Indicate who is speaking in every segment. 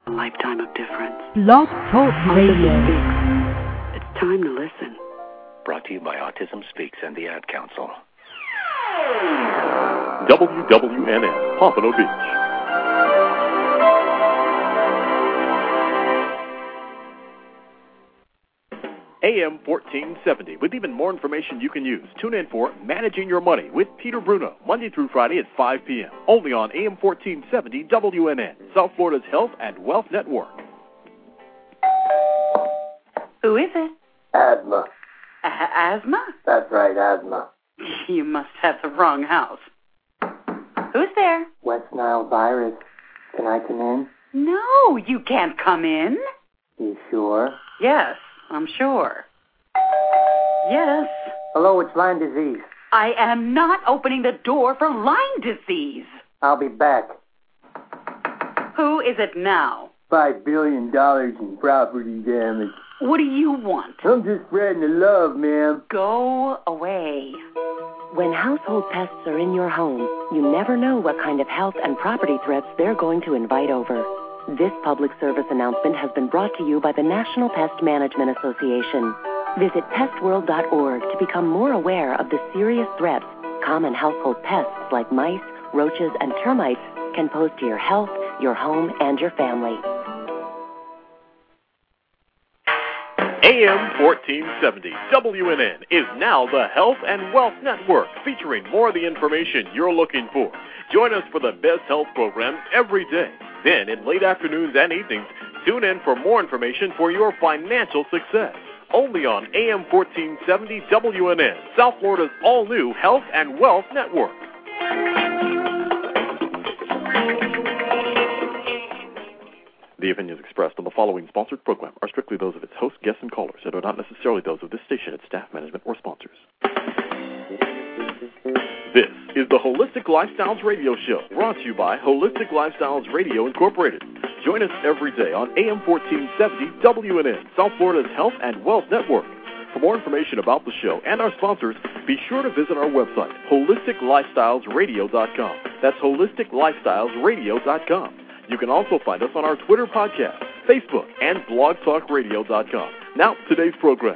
Speaker 1: A lifetime of difference.
Speaker 2: Blog Talk Radio.
Speaker 1: It's time to listen.
Speaker 3: Brought to you by Autism Speaks and the Ad Council.
Speaker 4: WWNN, Pompano Beach. AM 1470, with even more information you can use. Tune in for Managing Your Money with Peter Bruno, Monday through Friday at 5 p.m. Only on AM 1470 WNN, South Florida's Health and Wealth Network.
Speaker 1: Who is it?
Speaker 5: Asthma.
Speaker 1: Asthma?
Speaker 5: That's right, asthma.
Speaker 1: You must have the wrong house. Who's there?
Speaker 5: West Nile virus. Can I come in?
Speaker 1: No, you can't come in.
Speaker 5: You sure?
Speaker 1: Yes, I'm sure. Yes.
Speaker 5: Hello, it's Lyme disease.
Speaker 1: I am not opening the door for Lyme disease.
Speaker 5: I'll be back.
Speaker 1: Who is it now?
Speaker 5: $5 billion in property damage.
Speaker 1: What do you want?
Speaker 5: I'm just spreading the love, ma'am.
Speaker 1: Go away.
Speaker 6: When household pests are in your home, you never know what kind of health and property threats they're going to invite over. This public service announcement has been brought to you by the National Pest Management Association. Visit pestworld.org to become more aware of the serious threats common household pests like mice, roaches, and termites can pose to your health, your home, and your family.
Speaker 4: AM 1470 WNN is now the Health and Wealth Network, featuring more of the information you're looking for. Join us for the best health programs every day. Then, in late afternoons and evenings, tune in for more information for your financial success. Only on AM 1470 WNN, South Florida's all-new Health and Wealth Network. The opinions expressed on the following sponsored program are strictly those of its hosts, guests, and callers, and are not necessarily those of this station, its staff, management, or sponsors. This is the Holistic Lifestyles Radio Show, brought to you by Holistic Lifestyles Radio Incorporated. Join us every day on AM 1470 WNN, South Florida's Health and Wealth Network. For more information about the show and our sponsors, be sure to visit our website, holisticlifestylesradio.com. That's holisticlifestylesradio.com. You can also find us on our Twitter podcast, Facebook, and blogtalkradio.com. Now, today's program.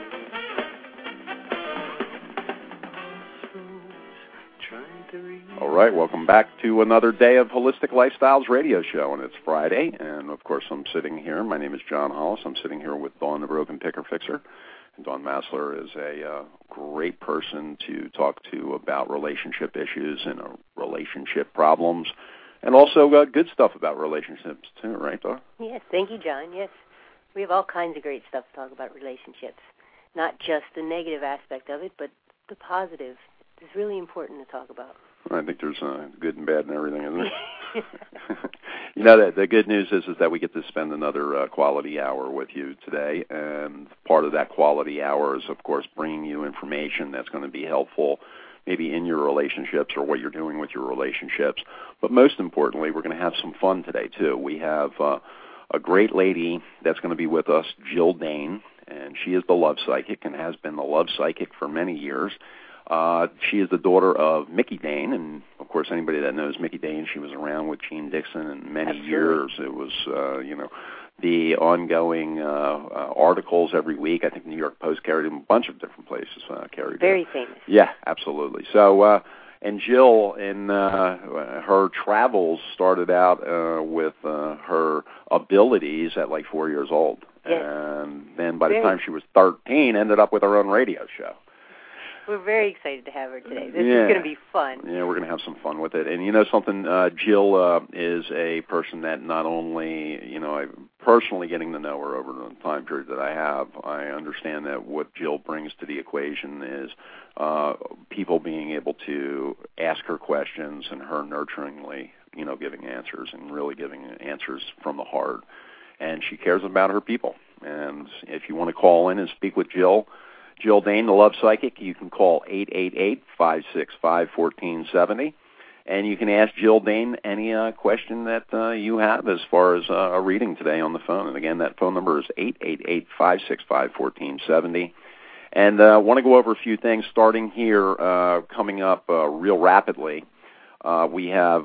Speaker 4: All right, welcome back to another day of Holistic Lifestyles Radio Show, and it's Friday, and of course I'm sitting here. My name is John Hollis. I'm sitting here with Dawn the Broken Picker Fixer. And Dawn Massler is a great person to talk to about relationship issues and relationship problems, and also good stuff about relationships too, right, Dawn?
Speaker 7: Yes, thank you, John. Yes, we have all kinds of great stuff to talk about relationships, not just the negative aspect of it, but the positive. It's really important to talk about.
Speaker 4: I think there's good and bad and everything, isn't it? You know, the good news is that we get to spend another quality hour with you today, and part of that quality hour is, of course, bringing you information that's going to be helpful maybe in your relationships or what you're doing with your relationships. But most importantly, we're going to have some fun today, too. We have a great lady that's going to be with us, Jill Dane, and she is the love psychic and has been the love psychic for many years. She is the daughter of Mickey Dane, and, of course, anybody that knows Mickey Dane, she was around with Gene Dixon in many years. It was, the ongoing articles every week. I think New York Post carried them, a bunch of different places carried
Speaker 7: Very famous.
Speaker 4: Yeah, absolutely. So, and Jill, in her travels, started out with her abilities at like 4 years old.
Speaker 7: Yes.
Speaker 4: And then by the time she was 13, ended up with her own radio show.
Speaker 7: We're very excited to have her today. This is going to be fun.
Speaker 4: Yeah, we're going to have some fun with it. And you know something, Jill is a person that not only, I'm personally getting to know her over the time period that I have, I understand that what Jill brings to the equation is people being able to ask her questions and her nurturingly, giving answers and really giving answers from the heart. And she cares about her people. And if you want to call in and speak with Jill Dane, the Love Psychic, you can call 888-565-1470. And you can ask Jill Dane any question that you have as far as a reading today on the phone. And again, that phone number is 888-565-1470. And I want to go over a few things starting here, coming up real rapidly. We have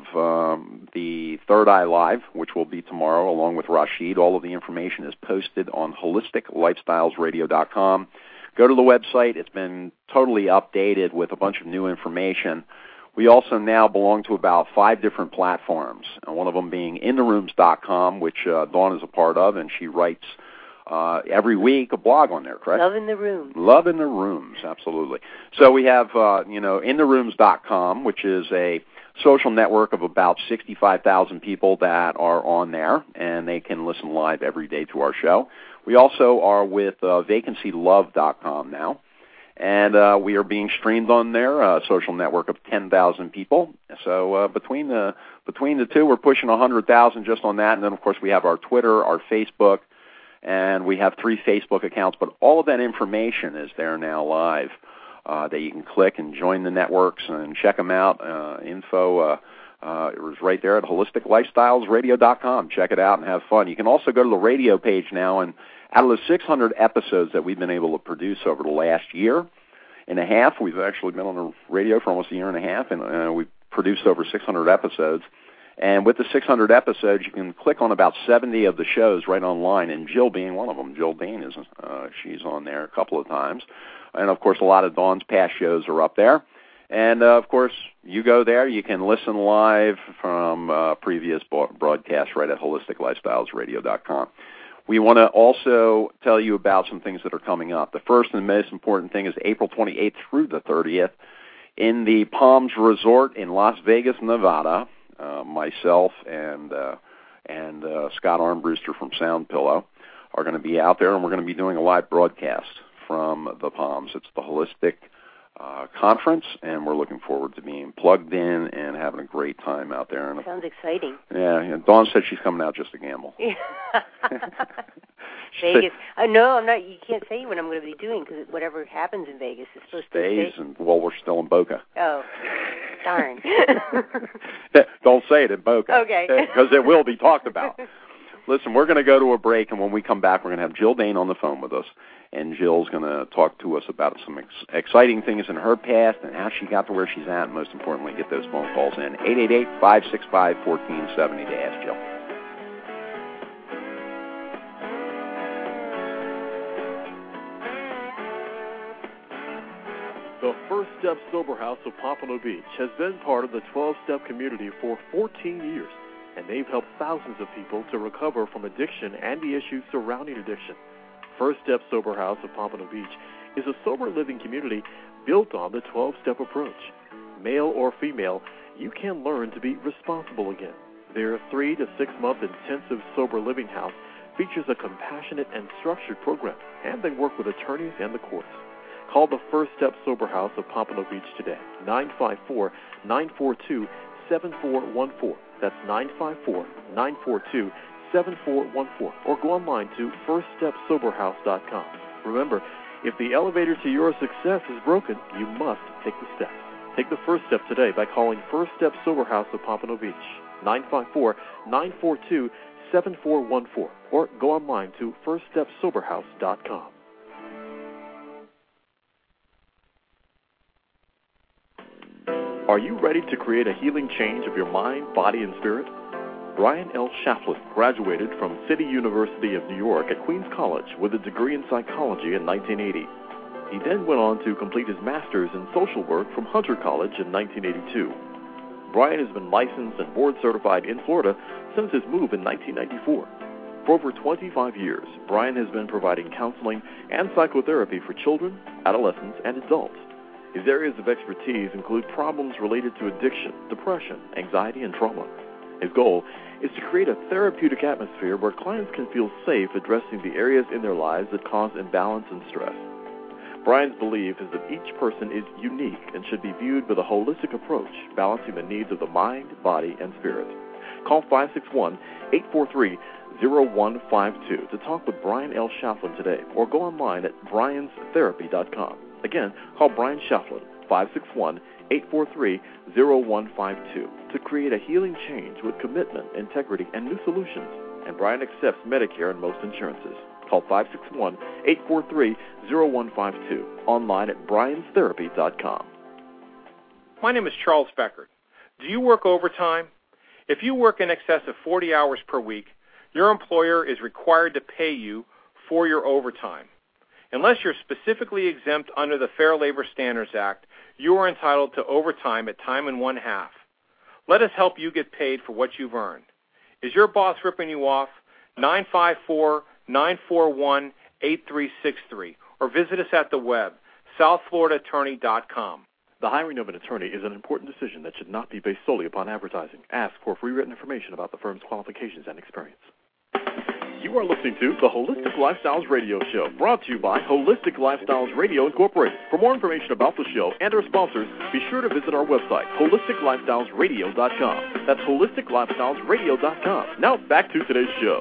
Speaker 4: the Third Eye Live, which will be tomorrow, along with Rashid. All of the information is posted on holisticlifestylesradio.com. Go to the website. It's been totally updated with a bunch of new information. We also now belong to about 5 different platforms, and one of them being intherooms.com, which Dawn is a part of, and she writes every week a blog on there, correct?
Speaker 7: Love in the Room.
Speaker 4: Love in the Rooms, absolutely. So we have, intherooms.com, which is a social network of about 65,000 people that are on there, and they can listen live every day to our show. We also are with vacancylove.com now, and we are being streamed on their social network of 10,000 people. So between the two, we're pushing 100,000 just on that, and then, of course, we have our Twitter, our Facebook, and we have 3 Facebook accounts, but all of that information is there now live that you can click and join the networks and check them out. Info it was right there at holisticlifestylesradio.com. Check it out and have fun. You can also go to the radio page now, and out of the 600 episodes that we've been able to produce over the last year and a half, we've actually been on the radio for almost a year and a half, and we've produced over 600 episodes. And with the 600 episodes, you can click on about 70 of the shows right online, and Jill being one of them. Jill Dane is she's on there a couple of times. And, of course, a lot of Dawn's past shows are up there. And, of course, you go there. You can listen live from previous broadcasts right at holisticlifestylesradio.com. We want to also tell you about some things that are coming up. The first and most important thing is April 28th through the 30th in the Palms Resort in Las Vegas, Nevada. Myself and Scott Armbruster from Sound Pillow are going to be out there, and we're going to be doing a live broadcast from the Palms. It's the Holistic Conference, and we're looking forward to being plugged in and having a great time out there. And
Speaker 7: sounds exciting.
Speaker 4: Yeah, Dawn said she's coming out just to gamble.
Speaker 7: Vegas. No, I'm not. You can't say what I'm going to be doing because whatever happens in Vegas is supposed to stay.
Speaker 4: And well, we're still in Boca.
Speaker 7: Oh, darn.
Speaker 4: Don't say it in Boca.
Speaker 7: Okay.
Speaker 4: Because it will be talked about. Listen, we're going to go to a break, and when we come back, we're going to have Jill Dane on the phone with us, and Jill's going to talk to us about some exciting things in her past and how she got to where she's at, and most importantly, get those phone calls in. 888-565-1470 to ask Jill.
Speaker 8: The First Step Sober House of Pompano Beach has been part of the 12-Step community for 14 years, and they've helped thousands of people to recover from addiction and the issues surrounding addiction. First Step Sober House of Pompano Beach is a sober living community built on the 12-step approach. Male or female, you can learn to be responsible again. Their 3 to 6 month intensive sober living house features a compassionate and structured program, and they work with attorneys and the courts. Call the First Step Sober House of Pompano Beach today, 954-942-7414. That's 954-942-7414. Or go online to firststepsoberhouse.com. Remember, if the elevator to your success is broken, you must take the steps. Take the first step today by calling First Step Sober House of Pompano Beach, 954-942-7414. Or go online to firststepsoberhouse.com. Are you ready to create a healing change of your mind, body, and spirit? Brian L. Shaflin graduated from City University of New York at Queens College with a degree in psychology in 1980. He then went on to complete his master's in social work from Hunter College in 1982. Brian has been licensed and board certified in Florida since his move in 1994. For over 25 years, Brian has been providing counseling and psychotherapy for children, adolescents, and adults. His areas of expertise include problems related to addiction, depression, anxiety, and trauma. His goal is to create a therapeutic atmosphere where clients can feel safe addressing the areas in their lives that cause imbalance and stress. Brian's belief is that each person is unique and should be viewed with a holistic approach, balancing the needs of the mind, body, and spirit. Call 561-843-0152 to talk with Brian L. Shaflin today, or go online at bryanstherapy.com. Again, call Brian Shaflin, 561-843-0152, to create a healing change with commitment, integrity, and new solutions. And Brian accepts Medicare and most insurances. Call 561-843-0152, online at bryanstherapy.com.
Speaker 9: My name is Charles Beckert. Do you work overtime? If you work in excess of 40 hours per week, your employer is required to pay you for your overtime. Unless you're specifically exempt under the Fair Labor Standards Act, you are entitled to overtime at time and one-half. Let us help you get paid for what you've earned. Is your boss ripping you off? 954-941-8363, or visit us at the web, southfloridaattorney.com.
Speaker 8: The hiring of an attorney is an important decision that should not be based solely upon advertising. Ask for free written information about the firm's qualifications and experience. You are listening to the Holistic Lifestyles Radio Show, brought to you by Holistic Lifestyles Radio Incorporated. For more information about the show and our sponsors, be sure to visit our website, HolisticLifestylesRadio.com. That's HolisticLifestylesRadio.com. Now back to today's show.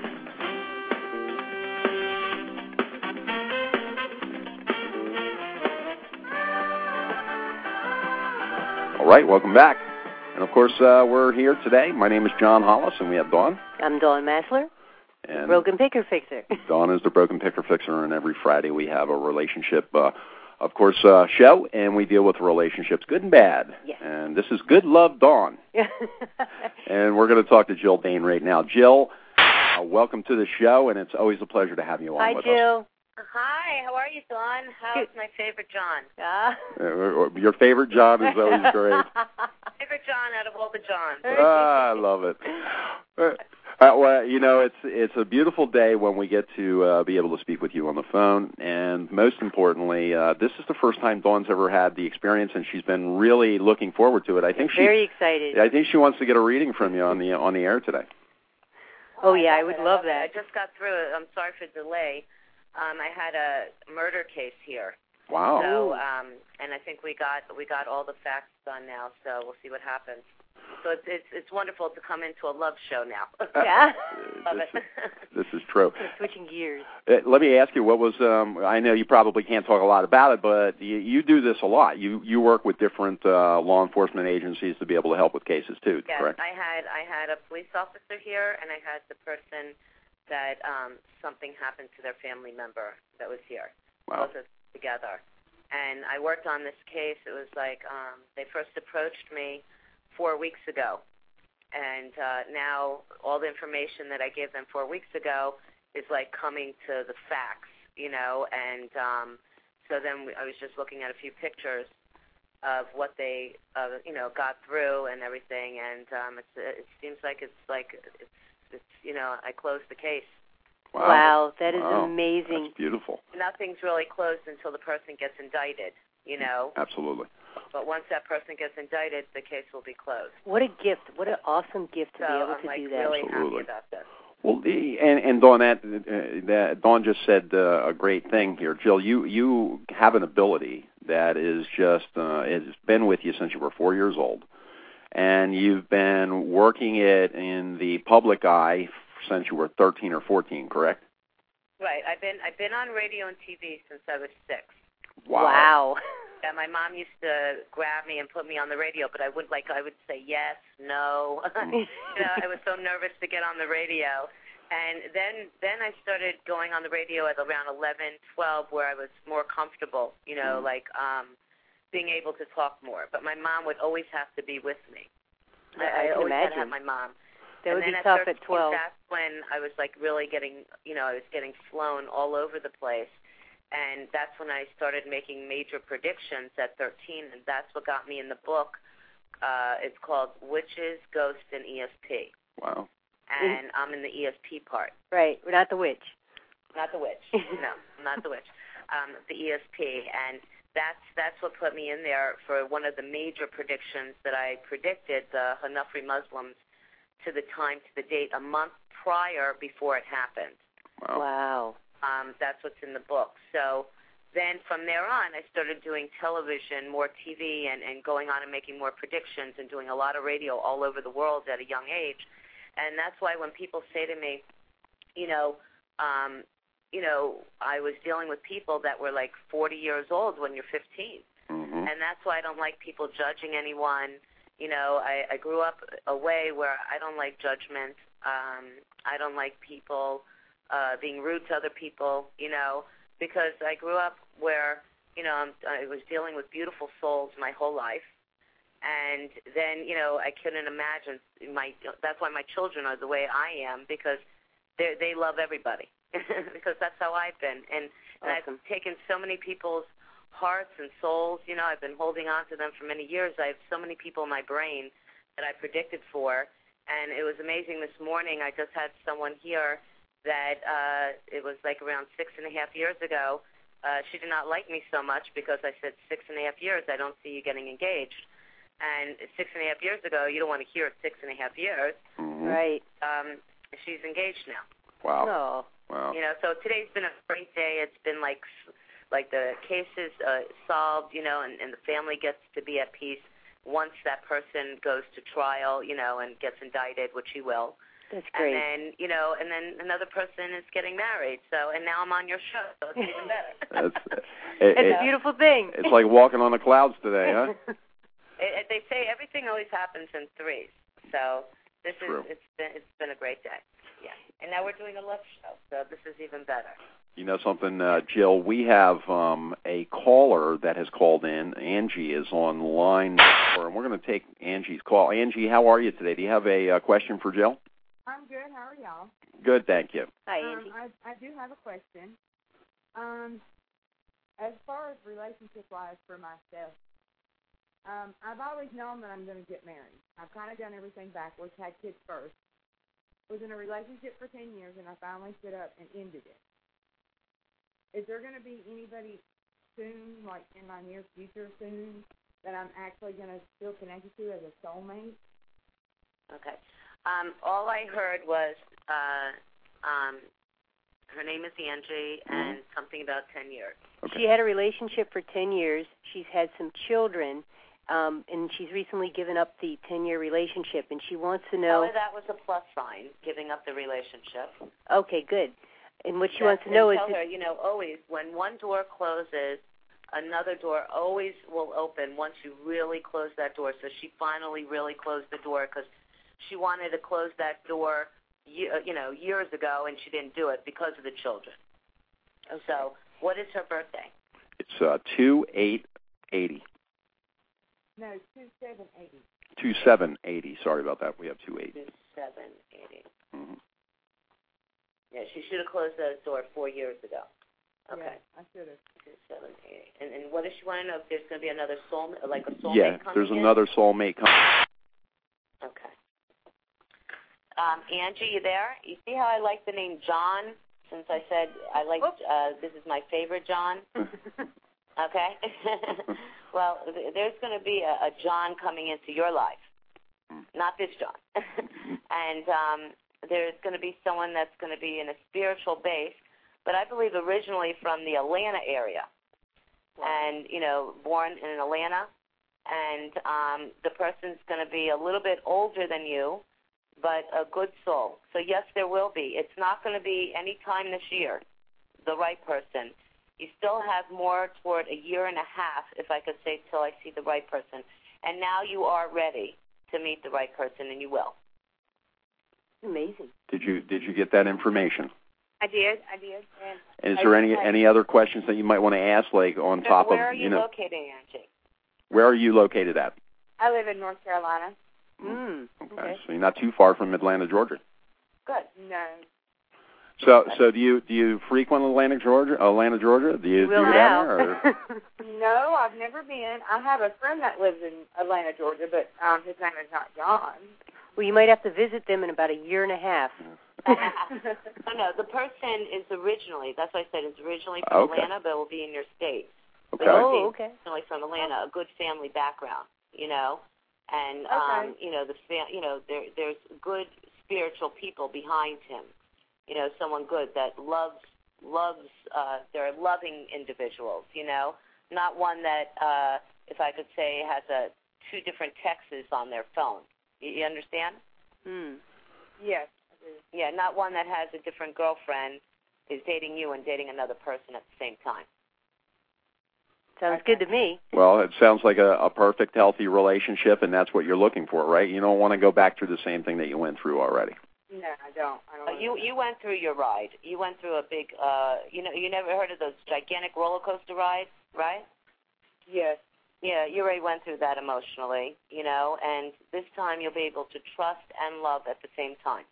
Speaker 4: All right, welcome back. And, of course, we're here today. My name is John Hollis, and we have Dawn.
Speaker 7: I'm Dawn Massler,
Speaker 4: and
Speaker 7: Broken Picker Fixer.
Speaker 4: Dawn is the Broken Picker Fixer, and every Friday we have a relationship, show, and we deal with relationships, good and bad.
Speaker 7: Yes.
Speaker 4: And this is Good Love Dawn. And we're going to talk to Jill Bain right now. Jill, welcome to the show, and it's always a pleasure to have you on with us.
Speaker 7: Hi, Jill.
Speaker 10: Hi, how are you, Dawn? How's my favorite John?
Speaker 4: Your favorite John is always great.
Speaker 10: Favorite John out of all the Johns.
Speaker 4: I love it. Well, you know, it's a beautiful day when we get to be able to speak with you on the phone, and most importantly, this is the first time Dawn's ever had the experience, and she's been really looking forward to it. I think
Speaker 7: very excited.
Speaker 4: I think she wants to get a reading from you on the air today.
Speaker 7: Oh yeah, I would love that.
Speaker 10: I just got through it. I'm sorry for the delay. I had a murder case here.
Speaker 4: Wow.
Speaker 10: So, and I think we got all the facts done now. So we'll see what happens. So it's wonderful to come into a love show now.
Speaker 7: Yeah.
Speaker 10: Love it.
Speaker 4: This is true.
Speaker 7: Switching gears.
Speaker 4: Let me ask you, what was? I know you probably can't talk a lot about it, but you do this a lot. You work with different law enforcement agencies to be able to help with cases too.
Speaker 10: Yes,
Speaker 4: correct?
Speaker 10: I had a police officer here, and I had the person that something happened to their family member that was here.
Speaker 4: Wow.
Speaker 10: Both of us together. And I worked on this case. It was like they first approached me 4 weeks ago. And now all the information that I gave them 4 weeks ago is like coming to the facts, you know. And so then I was just looking at a few pictures of what they, got through and everything. And it seems like it's I closed the case.
Speaker 7: Wow, that is amazing.
Speaker 4: That's beautiful.
Speaker 10: Nothing's really closed until the person gets indicted, you know.
Speaker 4: Absolutely.
Speaker 10: But once that person gets indicted, the case will be closed.
Speaker 7: What a gift. What an awesome gift to be able to do that.
Speaker 10: I'm really
Speaker 4: Absolutely.
Speaker 10: happy about this.
Speaker 4: Well, and Dawn, that Dawn just said a great thing here. Jill, you have an ability that is just it's been with you since you were 4 years old, and you've been working it in the public eye since you were 13 or 14, correct?
Speaker 10: Right. I've been on radio and TV since I was 6.
Speaker 4: Wow.
Speaker 10: Yeah, my mom used to grab me and put me on the radio, but I would say yes, no. I was so nervous to get on the radio. And then I started going on the radio at around 11, 12, where I was more comfortable, being able to talk more. But my mom would always have to be with me. I always had to have my mom.
Speaker 7: That would be tough at 12.
Speaker 10: That's when I was really getting, I was getting flown all over the place. And that's when I started making major predictions at 13, and that's what got me in the book. It's called Witches, Ghosts, and ESP.
Speaker 4: Wow.
Speaker 10: And I'm in the ESP part.
Speaker 7: Right. We're not the witch.
Speaker 10: Not the witch. No, I'm not the witch. The ESP. And that's what put me in there for one of the major predictions that I predicted the Hanafri Muslims to the time, to the date, a month prior before it happened.
Speaker 7: Wow.
Speaker 10: That's what's in the book. So then from there on, I started doing television, more TV, and going on and making more predictions and doing a lot of radio all over the world at a young age. And that's why when people say to me, I was dealing with people that were like 40 years old when you're 15.
Speaker 4: Mm-hmm.
Speaker 10: And that's why I don't like people judging anyone. I grew up a way where I don't like judgment. I don't like people being rude to other people, because I grew up where, I was dealing with beautiful souls my whole life. And then, I couldn't imagine that's why my children are the way I am, because they love everybody, because that's how I've been. And
Speaker 7: Awesome.
Speaker 10: I've taken so many people's hearts and souls. I've been holding on to them for many years. I have so many people in my brain that I predicted for. And it was amazing this morning. I just had someone here that it was like around 6.5 years ago. She did not like me so much because I said 6.5 years, I don't see you getting engaged. And 6.5 years ago, you don't want to hear 6.5 years.
Speaker 4: Mm-hmm.
Speaker 7: Right.
Speaker 10: She's engaged now.
Speaker 4: Wow.
Speaker 7: Oh.
Speaker 4: Wow.
Speaker 10: So today's been a great day. It's been like the case is solved, and the family gets to be at peace once that person goes to trial, and gets indicted, which he will.
Speaker 7: That's great.
Speaker 10: And then, and then another person is getting married. So, and now I'm on your show, so it's even better.
Speaker 7: It's a beautiful thing.
Speaker 4: It's like walking on the clouds today, huh?
Speaker 10: They say everything always happens in threes. So it's been a great day. Yeah. And now we're doing a love show, so this is even better.
Speaker 4: You know something, Jill? We have a caller that has called in. Angie is on line 4, and we're going to take Angie's call. Angie, how are you today? Do you have a question for Jill?
Speaker 11: I'm good. How are y'all?
Speaker 4: Good, thank you.
Speaker 7: Hi, Angie.
Speaker 11: I do have a question. As far as relationship-wise for myself, I've always known that I'm going to get married. I've kind of done everything backwards, had kids first. Was in a relationship for 10 years, and I finally stood up and ended it. Is there going to be anybody soon, like in my near future soon, that I'm actually going to feel connected to as a soulmate?
Speaker 10: Okay. All I heard was her name is Angie, and something about 10 years.
Speaker 7: Okay. She had a relationship for 10 years. She's had some children, and she's recently given up the 10-year relationship, and she wants to know...
Speaker 10: Tell her that was a plus sign, giving up the relationship.
Speaker 7: Okay, good. And what she wants to know is...
Speaker 10: Tell her, always, when one door closes, another door always will open once you really close that door. So she finally really closed the door because she wanted to close that door, years ago, and she didn't do it because of the children. Okay. So what is her birthday?
Speaker 4: It's 2/8/80.
Speaker 11: No, 2780.
Speaker 4: 2780. Sorry about that. We have 28.
Speaker 10: 2780.
Speaker 4: Mm-hmm.
Speaker 10: Yeah, she should have closed that door 4 years ago. Okay.
Speaker 11: Yeah, I should have.
Speaker 10: 2780. And what does she want to know? If there's going to be another soulmate, like a soulmate coming in?
Speaker 4: Yeah, there's another soulmate coming.
Speaker 10: Okay. Angie, you there? You see how I like the name John? Since I said I like, this is my favorite John. Okay? Well, there's going to be a John coming into your life. Not this John. And there's going to be someone that's going to be in a spiritual base, but I believe originally from the Atlanta area. And, born in Atlanta. And the person's going to be a little bit older than you, but a good soul. So, yes, there will be. It's not going to be any time this year, the right person. You still have more toward 1.5 years, if I could say, till I see the right person. And now you are ready to meet the right person, and you will.
Speaker 7: Amazing.
Speaker 4: Did you get that information?
Speaker 11: I did.
Speaker 4: And is there any other questions that you might want to ask, like on top of,
Speaker 10: Where are you located, Angie?
Speaker 4: Where are you located at?
Speaker 11: I live in North Carolina.
Speaker 4: Okay. So you're not too far from Atlanta, Georgia.
Speaker 10: Good.
Speaker 11: No.
Speaker 4: So do you frequent Atlanta, Georgia? Do you
Speaker 7: will
Speaker 4: do
Speaker 7: now.
Speaker 4: that? Or?
Speaker 11: No, I've never been. I have a friend that lives in Atlanta, Georgia, but his name is not John.
Speaker 7: Well, you might have to visit them in about 1.5 years.
Speaker 10: No, the person is originally, that's why I said it's originally from Atlanta, but will be in your state.
Speaker 4: Okay.
Speaker 7: Oh, okay.
Speaker 10: Originally from Atlanta, a good family background, and there's good spiritual people behind him. Someone good that loves. They're loving individuals. Not one that, if I could say, has 2 different texts on their phone. You understand?
Speaker 11: Yes.
Speaker 10: Yeah, not one that has a different girlfriend, is dating you and dating another person at the same time.
Speaker 7: Sounds good to me.
Speaker 4: Well, it sounds like a perfect, healthy relationship, and that's what you're looking for, right? You don't want to go back through the same thing that you went through already.
Speaker 11: No, I don't.
Speaker 10: You went through your ride. You went through a big, you never heard of those gigantic roller coaster rides, right?
Speaker 11: Yes.
Speaker 10: Yeah, you already went through that emotionally, and this time you'll be able to trust and love at the same time.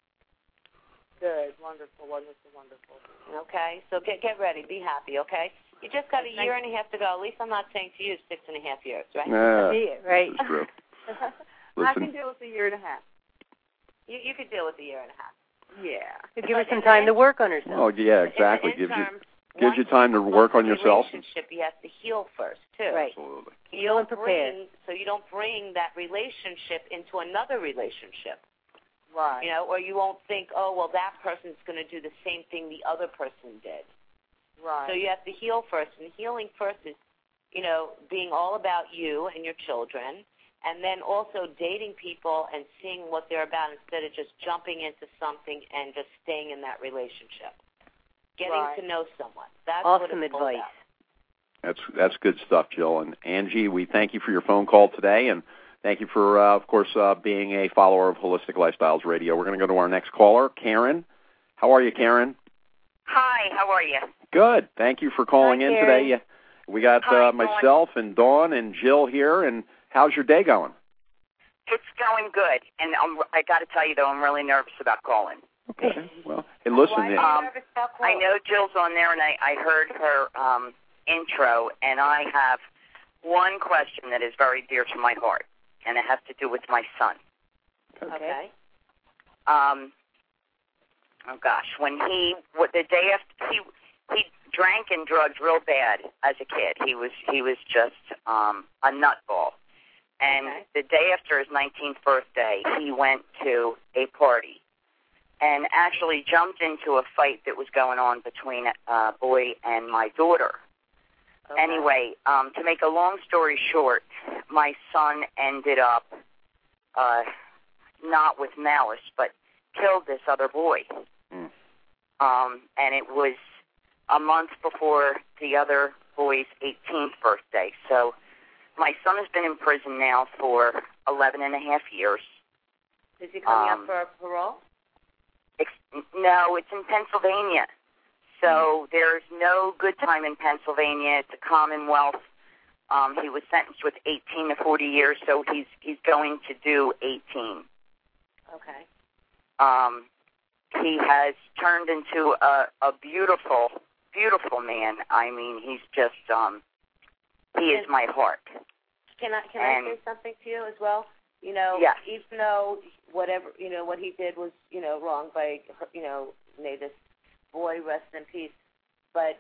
Speaker 11: Good. Wonderful, wonderful, wonderful.
Speaker 10: Okay? So get ready. Be happy, okay? You just got a year and a half to go. At least I'm not saying to you 6.5 years, right?
Speaker 7: Right.
Speaker 4: That's true.
Speaker 11: I can deal with a year and a half.
Speaker 10: You could deal with a year and a half.
Speaker 11: Yeah.
Speaker 7: Give her some time to work on herself.
Speaker 4: Oh, yeah, exactly.
Speaker 10: In
Speaker 4: Gives you time to work on yourself.
Speaker 10: Relationship, you have to heal first, too.
Speaker 7: Right.
Speaker 4: Absolutely.
Speaker 7: Heal and prepare.
Speaker 10: So you don't bring that relationship into another relationship.
Speaker 11: Right.
Speaker 10: Or you won't think, oh, well, that person's going to do the same thing the other person did.
Speaker 11: Right.
Speaker 10: So you have to heal first, and healing first is, being all about you and your children, and then also dating people and seeing what they're about instead of just jumping into something and just staying in that relationship. Getting to know someone. That's
Speaker 7: awesome
Speaker 10: what it's
Speaker 7: advice.
Speaker 10: all about.
Speaker 4: That's good stuff, Jill. And Angie, we thank you for your phone call today, and thank you for, of course, being a follower of Holistic Lifestyles Radio. We're going to go to our next caller, Karen. How are you, Karen?
Speaker 12: Hi, how are you?
Speaker 4: Good. Thank you for calling in today. We got myself
Speaker 12: Dawn.
Speaker 4: and Dawn and Jill here, and how's your day going?
Speaker 12: It's going good, and I got to tell you, though, I'm really nervous about calling.
Speaker 4: Okay. Well, hey, listen.
Speaker 12: I know Jill's on there, and I heard her intro, and I have one question that is very dear to my heart, and it has to do with my son.
Speaker 10: Okay.
Speaker 12: Oh gosh, the day after he drank and drugged real bad as a kid. He was just a nutball. And the day after his 19th birthday, he went to a party and actually jumped into a fight that was going on between a boy and my daughter. Okay. Anyway, to make a long story short, my son ended up, not with malice, but killed this other boy. Mm. And it was a month before the other boy's 18th birthday. So my son has been in prison now for 11 and a half years.
Speaker 10: Is he coming up for parole?
Speaker 12: No, it's in Pennsylvania. So there's no good time in Pennsylvania. It's a Commonwealth. He was sentenced with 18 to 40 years, so he's going to do 18.
Speaker 10: Okay.
Speaker 12: He has turned into a beautiful, beautiful man. I mean, he's just, he is my heart.
Speaker 10: Can I say something to you as well?
Speaker 12: Yes.
Speaker 10: Even though whatever, what he did was, wrong by, may this boy rest in peace. But,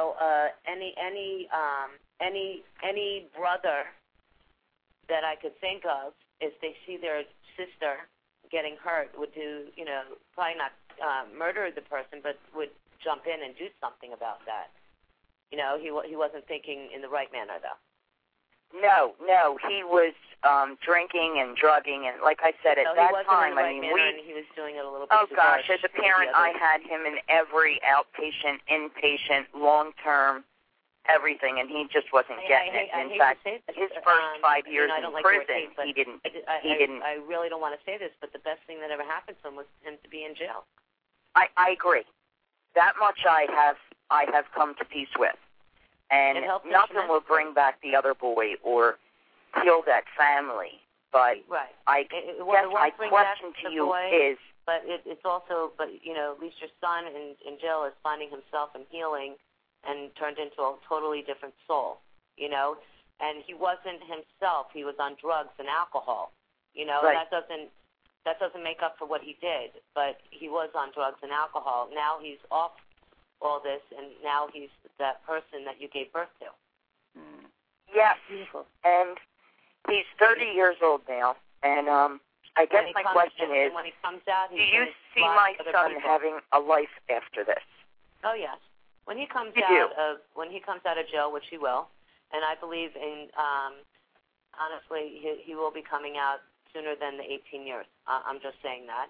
Speaker 10: any brother that I could think of, if they see their sister getting hurt, would do, probably not murder the person, but would jump in and do something about that. He wasn't thinking in the right manner, though.
Speaker 12: No, he was drinking and drugging, and like I said, at that time,
Speaker 10: he was doing it a little bit.
Speaker 12: Oh gosh, as a parent, I had him in every outpatient, inpatient, long-term, everything, and he just wasn't getting it. In fact, his first 5 years in prison, he didn't.
Speaker 10: I really don't want to say this, but the best thing that ever happened to him was him to be in jail.
Speaker 12: I agree. That much I have come to peace with. And nothing will bring back the other boy or heal that family. But I guess my question to you is...
Speaker 10: But it's also, at least your son in jail is finding himself and healing and turned into a totally different soul, And he wasn't himself. He was on drugs and alcohol, Right. That doesn't make up for what he did, but he was on drugs and alcohol. Now he's off all this, and now he's that person that you gave birth to.
Speaker 12: Yes.
Speaker 10: Beautiful.
Speaker 12: And he's 30 years old now, and I guess my question is,
Speaker 10: when he comes out,
Speaker 12: do you see my son having a life after this?
Speaker 10: Oh, yes. When he comes out of jail, which he will, and I believe honestly, he will be coming out sooner than the 18 years. I'm just saying that.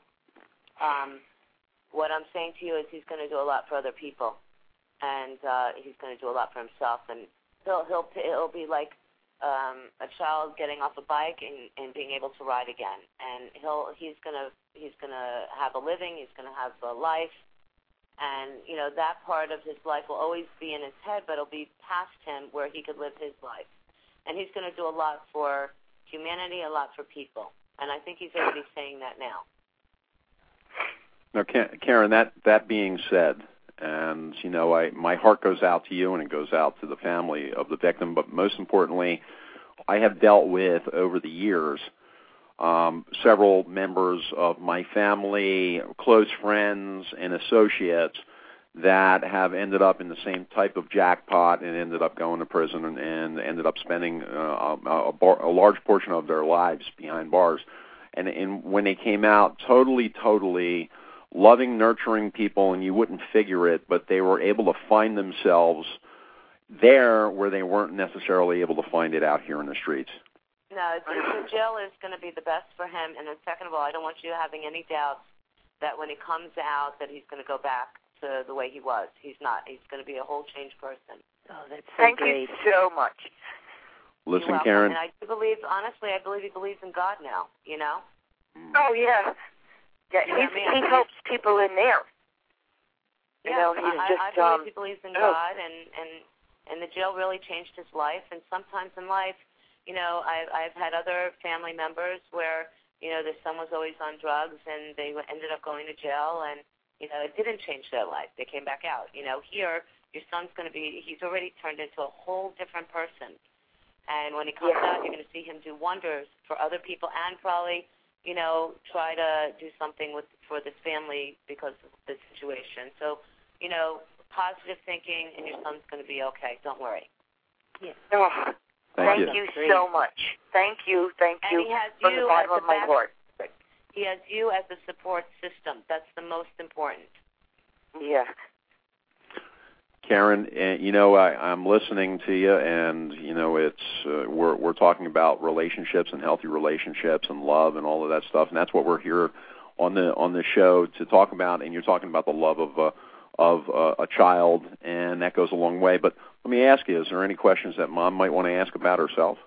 Speaker 10: What I'm saying to you is he's going to do a lot for other people, and he's going to do a lot for himself. And it'll be like a child getting off a bike and being able to ride again. And he's going to have a living. He's going to have a life, and that part of his life will always be in his head, but it'll be past him where he could live his life. and he's going to do a lot for humanity, a lot for people. And I think he's already saying that now.
Speaker 4: Now, Karen, that being said, and, you know, my heart goes out to you and it goes out to the family of the victim, but most importantly, I have dealt with, over the years, several members of my family, close friends, and associates that have ended up in the same type of jackpot and ended up going to prison and ended up spending a large portion of their lives behind bars. And when they came out, totally loving, nurturing people, and you wouldn't figure it, but they were able to find themselves there where they weren't necessarily able to find it out here in the streets.
Speaker 10: No, the jail is going to be the best for him. And then second of all, I don't want you having any doubts that when he comes out that he's going to go back to the way he was. He's not. He's going to be a whole changed person.
Speaker 7: Oh, that's so
Speaker 12: Thank
Speaker 7: great.
Speaker 12: you so much.
Speaker 4: Listen, Karen.
Speaker 10: And I do believe, honestly, I believe he believes in God now, you know?
Speaker 12: Oh, yeah. Yeah, he helps people in there. You know, he's
Speaker 10: I believe he believes in God, and the jail really changed his life. And sometimes in life, you know, I've had other family members where, you know, their son was always on drugs, and they ended up going to jail, and you know, it didn't change their life. They came back out. You know, here, your son's going to be, he's already turned into a whole different person. And when he comes out, you're going to see him do wonders for other people and probably, you know, try to do something for this family because of the situation. So, you know, positive thinking, and your son's going to be okay. Don't worry.
Speaker 7: Yeah.
Speaker 12: Oh, thank you so much. Thank you. And
Speaker 10: he has
Speaker 12: from
Speaker 10: you
Speaker 12: the bottom of my heart.
Speaker 10: He has you as a support system. That's the most important.
Speaker 12: Yeah.
Speaker 4: Karen, you know, I'm listening to you, and you know, it's we're talking about relationships and healthy relationships and love and all of that stuff, and that's what we're here on the show to talk about. And you're talking about the love of a child, and that goes a long way. But let me ask you: is there any questions that Mom might want to ask about herself?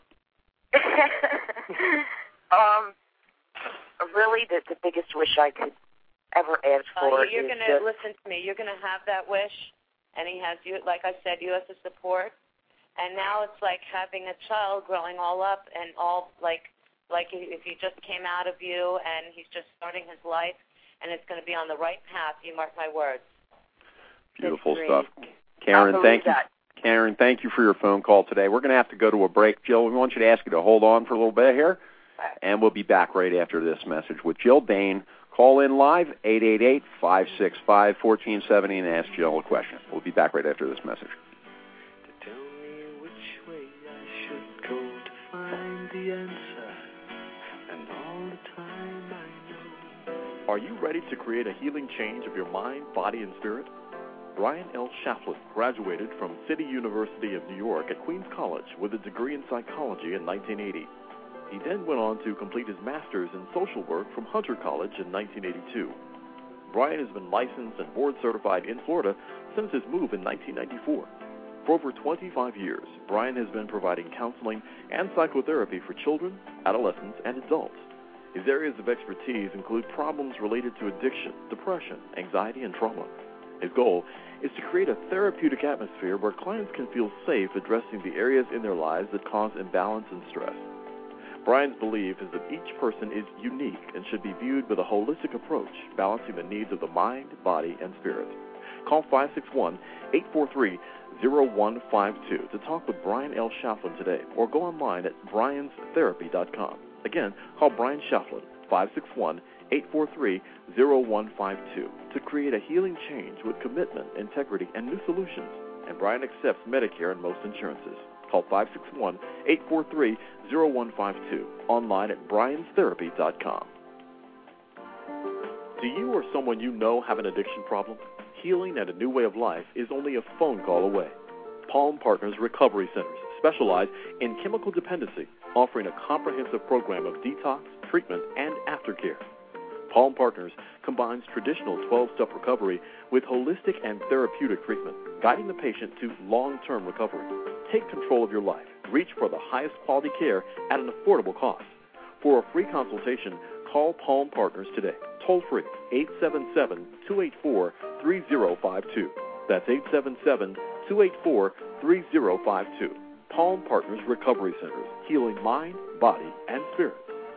Speaker 12: Really, the biggest wish I could ever ask for
Speaker 10: you're going to listen to me. You're going to have that wish, and he has you, like I said, you as a support. And now it's like having a child growing all up and all like if he just came out of you and he's just starting his life, and it's going to be on the right path. You mark my words.
Speaker 4: Beautiful stuff, Karen. Thank you. Karen, thank you for your phone call today. We're going to have to go to a break. Jill, we want you to ask you to hold on for a little bit here. And we'll be back right after this message with Jill Bain. Call in live, 888-565-1470, and ask Jill a question. We'll be back right after this message.
Speaker 13: To tell me which way I should go to find the answer, and all the time I know.
Speaker 8: Are you ready to create a healing change of your mind, body, and spirit? Brian L. Shaflin graduated from City University of New York at Queens College with a degree in psychology in 1980. He then went on to complete his master's in social work from Hunter College in 1982. Brian has been licensed and board certified in Florida since his move in 1994. For over 25 years, Brian has been providing counseling and psychotherapy for children, adolescents, and adults. His areas of expertise include problems related to addiction, depression, anxiety, and trauma. His goal is to create a therapeutic atmosphere where clients can feel safe addressing the areas in their lives that cause imbalance and stress. Brian's belief is that each person is unique and should be viewed with a holistic approach, balancing the needs of the mind, body, and spirit. Call 561-843-0152 to talk with Brian L. Shaflin today, or go online at brianstherapy.com. Again, call Brian Shaflin, 561-843-0152, to create a healing change with commitment, integrity, and new solutions. And Brian accepts Medicare and most insurances. Call 561-843-0152, online at brianstherapy.com. Do you or someone you know have an addiction problem? Healing and a new way of life is only a phone call away. Palm Partners Recovery Centers specialize in chemical dependency, offering a comprehensive program of detox, treatment, and aftercare. Palm Partners combines traditional 12-step recovery with holistic and therapeutic treatment, guiding the patient to long-term recovery. Take control of your life. Reach for the highest quality care at an affordable cost. For a free consultation, call Palm Partners today. Toll free, 877-284-3052. That's 877-284-3052. Calm Partners Recovery Centers, healing mind, body, and spirit.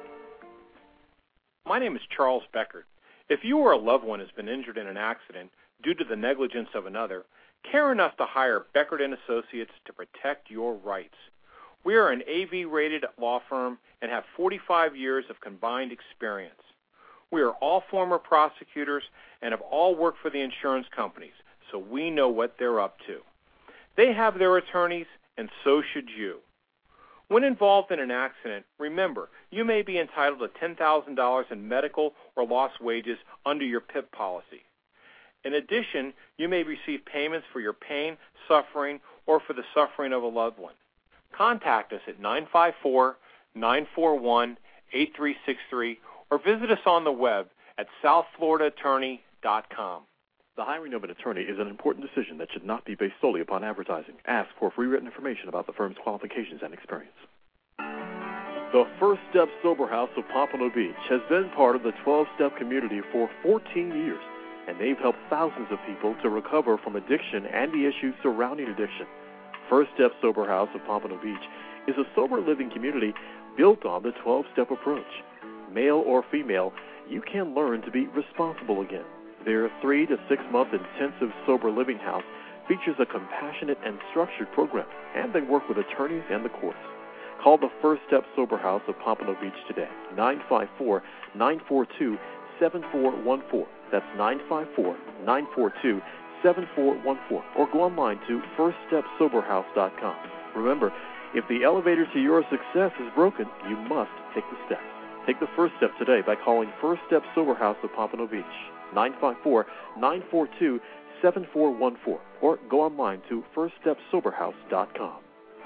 Speaker 9: My name is Charles Beckert. If you or a loved one has been injured in an accident due to the negligence of another, care enough to hire Beckert & Associates to protect your rights. We are an AV-rated law firm and have 45 years of combined experience. We are all former prosecutors and have all worked for the insurance companies, so we know what they're up to. They have their attorneys, and so should you. When involved in an accident, remember, you may be entitled to $10,000 in medical or lost wages under your PIP policy. In addition, you may receive payments for your pain, suffering, or for the suffering of a loved one. Contact us at 954-941-8363 or visit us on the web at southfloridaattorney.com.
Speaker 8: The hiring of an attorney is an important decision that should not be based solely upon advertising. Ask for free written information about the firm's qualifications and experience. The First Step Sober House of Pompano Beach has been part of the 12-step community for 14 years, and they've helped thousands of people to recover from addiction and the issues surrounding addiction. First Step Sober House of Pompano Beach is a sober living community built on the 12-step approach. Male or female, you can learn to be responsible again. Their 3 to 6 month intensive sober living house features a compassionate and structured program, and they work with attorneys and the courts. Call the First Step Sober House of Pompano Beach today, 954-942-7414. That's 954-942-7414. Or go online to firststepsoberhouse.com. Remember, if the elevator to your success is broken, you must take the steps. Take the first step today by calling First Step Sober House of Pompano Beach, 954-942-7414. Or go online to firststepsoberhouse.com.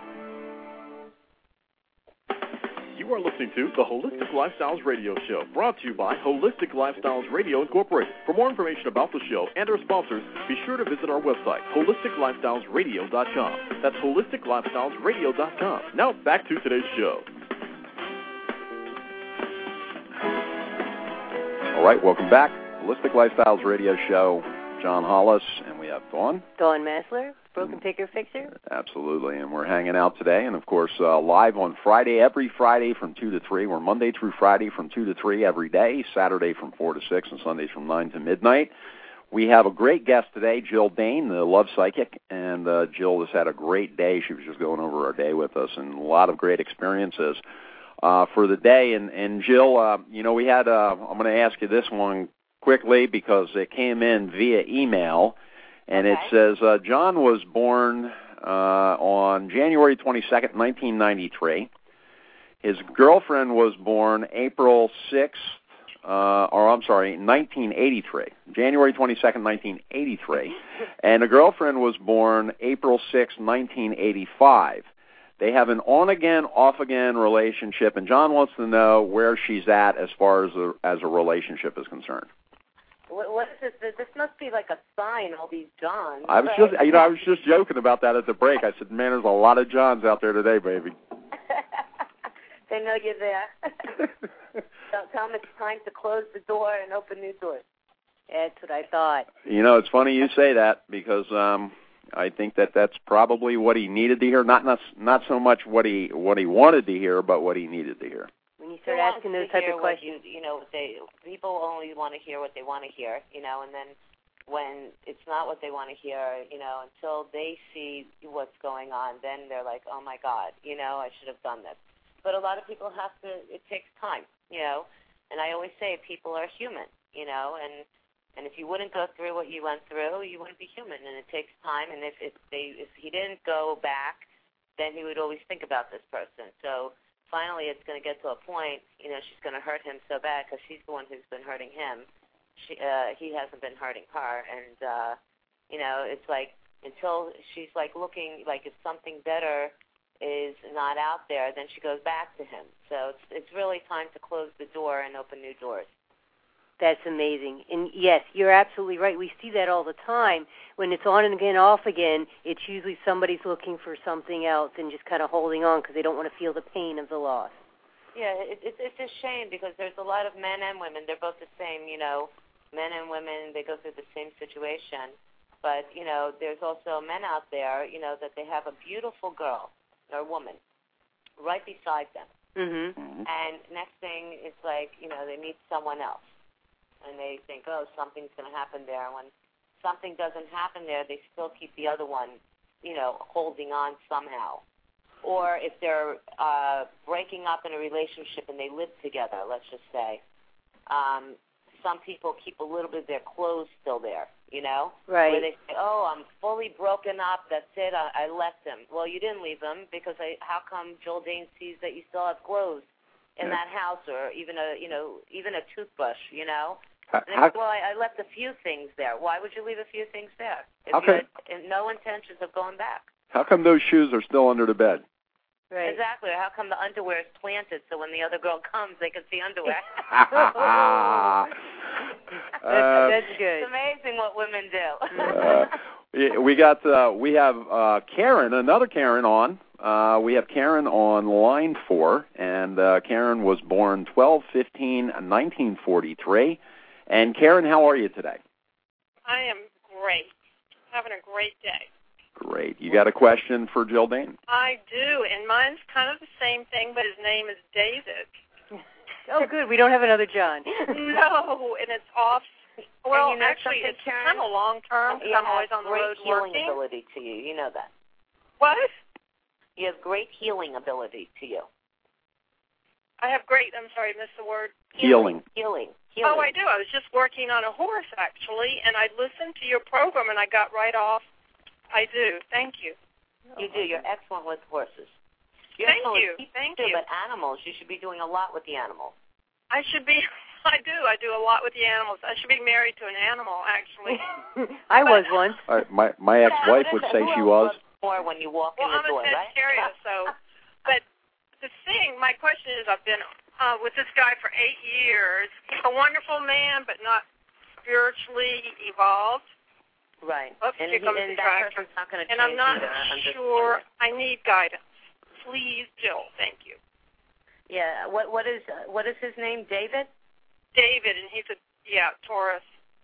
Speaker 8: You are listening to the Holistic Lifestyles Radio Show, brought to you by Holistic Lifestyles Radio Incorporated. For more information about the show and our sponsors, be sure to visit our website, holisticlifestylesradio.com. That's holisticlifestylesradio.com. Now back to today's show.
Speaker 4: All right, welcome back. Holistic Lifestyles Radio Show. John Hollis, and we have Dawn.
Speaker 7: Dawn Massler, Broken Picker Fixer.
Speaker 4: Absolutely, and we're hanging out today, and of course, live on Friday, every Friday from 2 to 3. We're Monday through Friday from 2 to 3 every day, Saturday from 4 to 6, and Sundays from 9 to midnight. We have a great guest today, Jill Dane, the Love Psychic, and Jill has had a great day. She was just going over our day with us, and a lot of great experiences for the day. And Jill, we had, I'm going to ask you this one quickly because it came in via email, and it says, John was born on January 22nd, 1993. His girlfriend was born April 6th, 1983, January 22nd, 1983, and the girlfriend was born April 6th, 1985. They have an on-again, off-again relationship, and John wants to know where she's at as far as a relationship is concerned.
Speaker 10: What is this? This must be like a sign, all these Johns.
Speaker 4: I was just joking about that at the break. I said, man, there's a lot of Johns out there today, baby.
Speaker 10: They know you're there. Tell them it's time to close the door and open new doors.
Speaker 7: That's what I thought.
Speaker 4: It's funny you say that because I think that's probably what he needed to hear. Not so much what he wanted to hear, but what he needed to hear.
Speaker 7: When you start asking those type of questions,
Speaker 10: people only want to hear what they want to hear, and then when it's not what they want to hear, until they see what's going on, then they're like, oh my God, I should have done this. But a lot of people it takes time, and I always say people are human, and if you wouldn't go through what you went through, you wouldn't be human, and it takes time, and if he didn't go back, then he would always think about this person. So finally it's going to get to a point, she's going to hurt him so bad because she's the one who's been hurting him. He hasn't been hurting her, and it's like until she's like looking like if something better is not out there, then she goes back to him. So it's really time to close the door and open new doors.
Speaker 7: That's amazing. And yes, you're absolutely right. We see that all the time. When it's on and again, off again, it's usually somebody's looking for something else and just kind of holding on because they don't want to feel the pain of the loss.
Speaker 10: Yeah, it's a shame because there's a lot of men and women. They're both the same, men and women, they go through the same situation. But, there's also men out there, that they have a beautiful girl, or woman right beside them.
Speaker 1: Mm-hmm.
Speaker 10: And next thing, it's like, they meet someone else. And they think, oh, something's going to happen there. And when something doesn't happen there, they still keep the other one, holding on somehow. Or if they're breaking up in a relationship and they live together, let's just say, some people keep a little bit of their clothes still there,
Speaker 7: Right.
Speaker 10: Where they say, oh, I'm fully broken up, that's it, I left him. Well, you didn't leave him because how come Joel Dane sees that you still have clothes in that house, or even a toothbrush, Well, I left a few things there. Why would you leave a few things there if you had no intentions of going back?
Speaker 4: How come those shoes are still under the bed?
Speaker 7: Right.
Speaker 10: Exactly. How come the underwear is planted so when the other girl comes, they can see underwear?
Speaker 7: That's good.
Speaker 10: It's amazing what women do.
Speaker 4: We have Karen, another Karen on. We have Karen on line 4, and Karen was born 12/15/1943. And Karen, how are you today?
Speaker 14: I am great. Having a great day.
Speaker 4: Great. You got a question for Jill Dane?
Speaker 14: I do, and mine's kind of the same thing, but his name is David.
Speaker 7: Oh, good. We don't have another John.
Speaker 14: No, and it's off. Well,
Speaker 10: and
Speaker 14: actually, it's kind of long term because I'm always on the road
Speaker 10: healing
Speaker 14: working.
Speaker 10: ability to you. You know that.
Speaker 14: What?
Speaker 10: You have great healing ability to you.
Speaker 14: I have great. I'm sorry, I missed the word.
Speaker 10: Healing.
Speaker 14: Oh, I do. I was just working on a horse actually, and I listened to your program, and I got right off. I do. Thank you.
Speaker 10: You do. You're excellent with horses.
Speaker 14: Thank you.
Speaker 10: But animals, you should be doing a lot with the animals.
Speaker 14: I should be. I do. I do a lot with the animals. I should be married to an animal, actually.
Speaker 7: I was once.
Speaker 4: My ex-wife would say she was.
Speaker 10: More when you walk in the door,
Speaker 14: I'm a
Speaker 10: right?
Speaker 14: Sagittarius, so. But the thing, my question is, I've been with this guy for 8 years. He's a wonderful man, but not spiritually evolved.
Speaker 10: Right.
Speaker 14: Oops,
Speaker 10: and
Speaker 14: here comes the tractor.
Speaker 10: Not going to
Speaker 14: and I'm not sure. I need guidance. Please, Jill. Thank you.
Speaker 10: Yeah. What is his name? David?
Speaker 14: David, and he's a Taurus.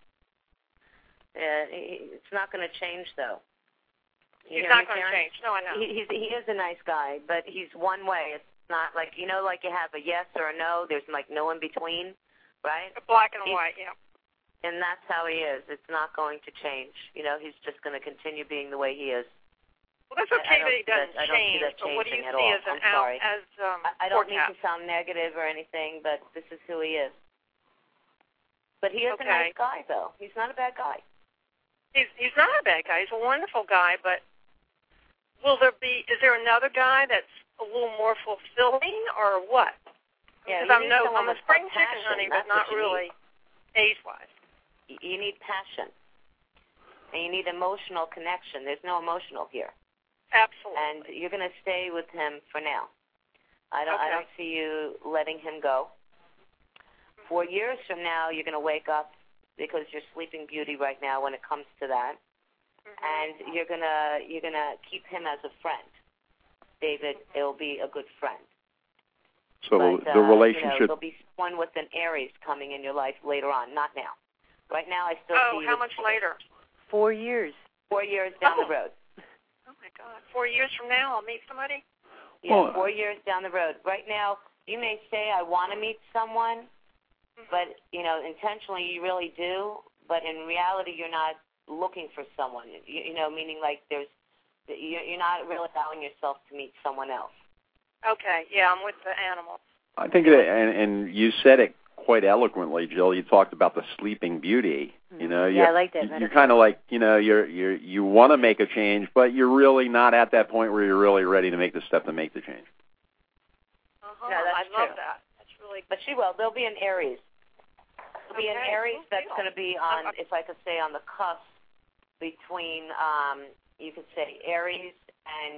Speaker 10: It's not going to change though.
Speaker 14: He's not going to change. No, I know.
Speaker 10: He is a nice guy, but he's one way. It's not like you have a yes or a no. There's like no in between, right?
Speaker 14: A black and white, yeah.
Speaker 10: And that's how he is. It's not going to change. He's just going to continue being the way he is.
Speaker 14: Well, that's okay that he doesn't change.
Speaker 10: I don't see that changing
Speaker 14: what do you
Speaker 10: at
Speaker 14: see
Speaker 10: all.
Speaker 14: as an
Speaker 10: I'm sorry. I don't mean
Speaker 14: forecast.
Speaker 10: to sound negative or anything, but this is who he is. But he is a nice guy, though. He's not a bad guy.
Speaker 14: He's not a bad guy. He's a wonderful guy, but is there another guy that's a little more fulfilling, or what?
Speaker 10: Yeah,
Speaker 14: because I'm a spring chicken, honey, but not really age-wise.
Speaker 10: You need passion, and you need emotional connection. There's no emotional here.
Speaker 14: Absolutely.
Speaker 10: And you're going to stay with him for now. I don't see you letting him go. 4 years from now, you're going to wake up because you're Sleeping Beauty right now when it comes to that, and you're gonna keep him as a friend. David, it'll be a good friend.
Speaker 4: So the relationship.
Speaker 10: There'll be one with an Aries coming in your life later on, not now. Right now, I still see you.
Speaker 14: Oh, how much later?
Speaker 7: 4 years.
Speaker 10: 4 years down the road.
Speaker 14: Oh, my God. 4 years from now, I'll meet somebody?
Speaker 10: Yeah, 4 years down the road. Right now, you may say, I want to meet someone, but, intentionally you really do, but in reality you're not looking for someone, meaning like you're not really allowing yourself to meet someone else.
Speaker 14: Okay, yeah, I'm with the animals.
Speaker 4: I think that, and you said it quite eloquently, Jill. You talked about the Sleeping Beauty.
Speaker 7: I like that.
Speaker 4: You're kind of like, you want to make a change, but you're really not at that point where you're really ready to make the step to make the change.
Speaker 10: Yeah, that's
Speaker 14: I love that. That's really good.
Speaker 10: But she will. There'll be an Aries. There'll be an Aries that's going to be on, if I could say, on the cusp between, you could say, Aries and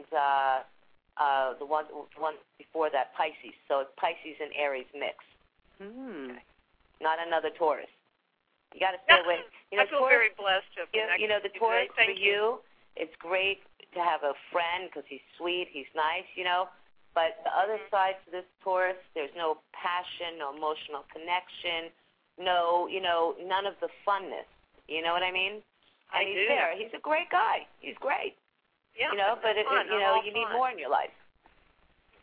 Speaker 10: the one before that, Pisces. So it's Pisces and Aries mix. Okay. Not another Taurus. You got to stay away.
Speaker 14: I feel
Speaker 10: Taurus,
Speaker 14: very blessed to have connected
Speaker 10: the Taurus
Speaker 14: today.
Speaker 10: for you, it's great to have a friend because he's sweet, he's nice, But the other side to this Taurus, there's no passion, no emotional connection, no, none of the funness. You know what I mean? And he's there. He's a great guy. He's great.
Speaker 14: Yeah.
Speaker 10: But
Speaker 14: you
Speaker 10: you need more in your life.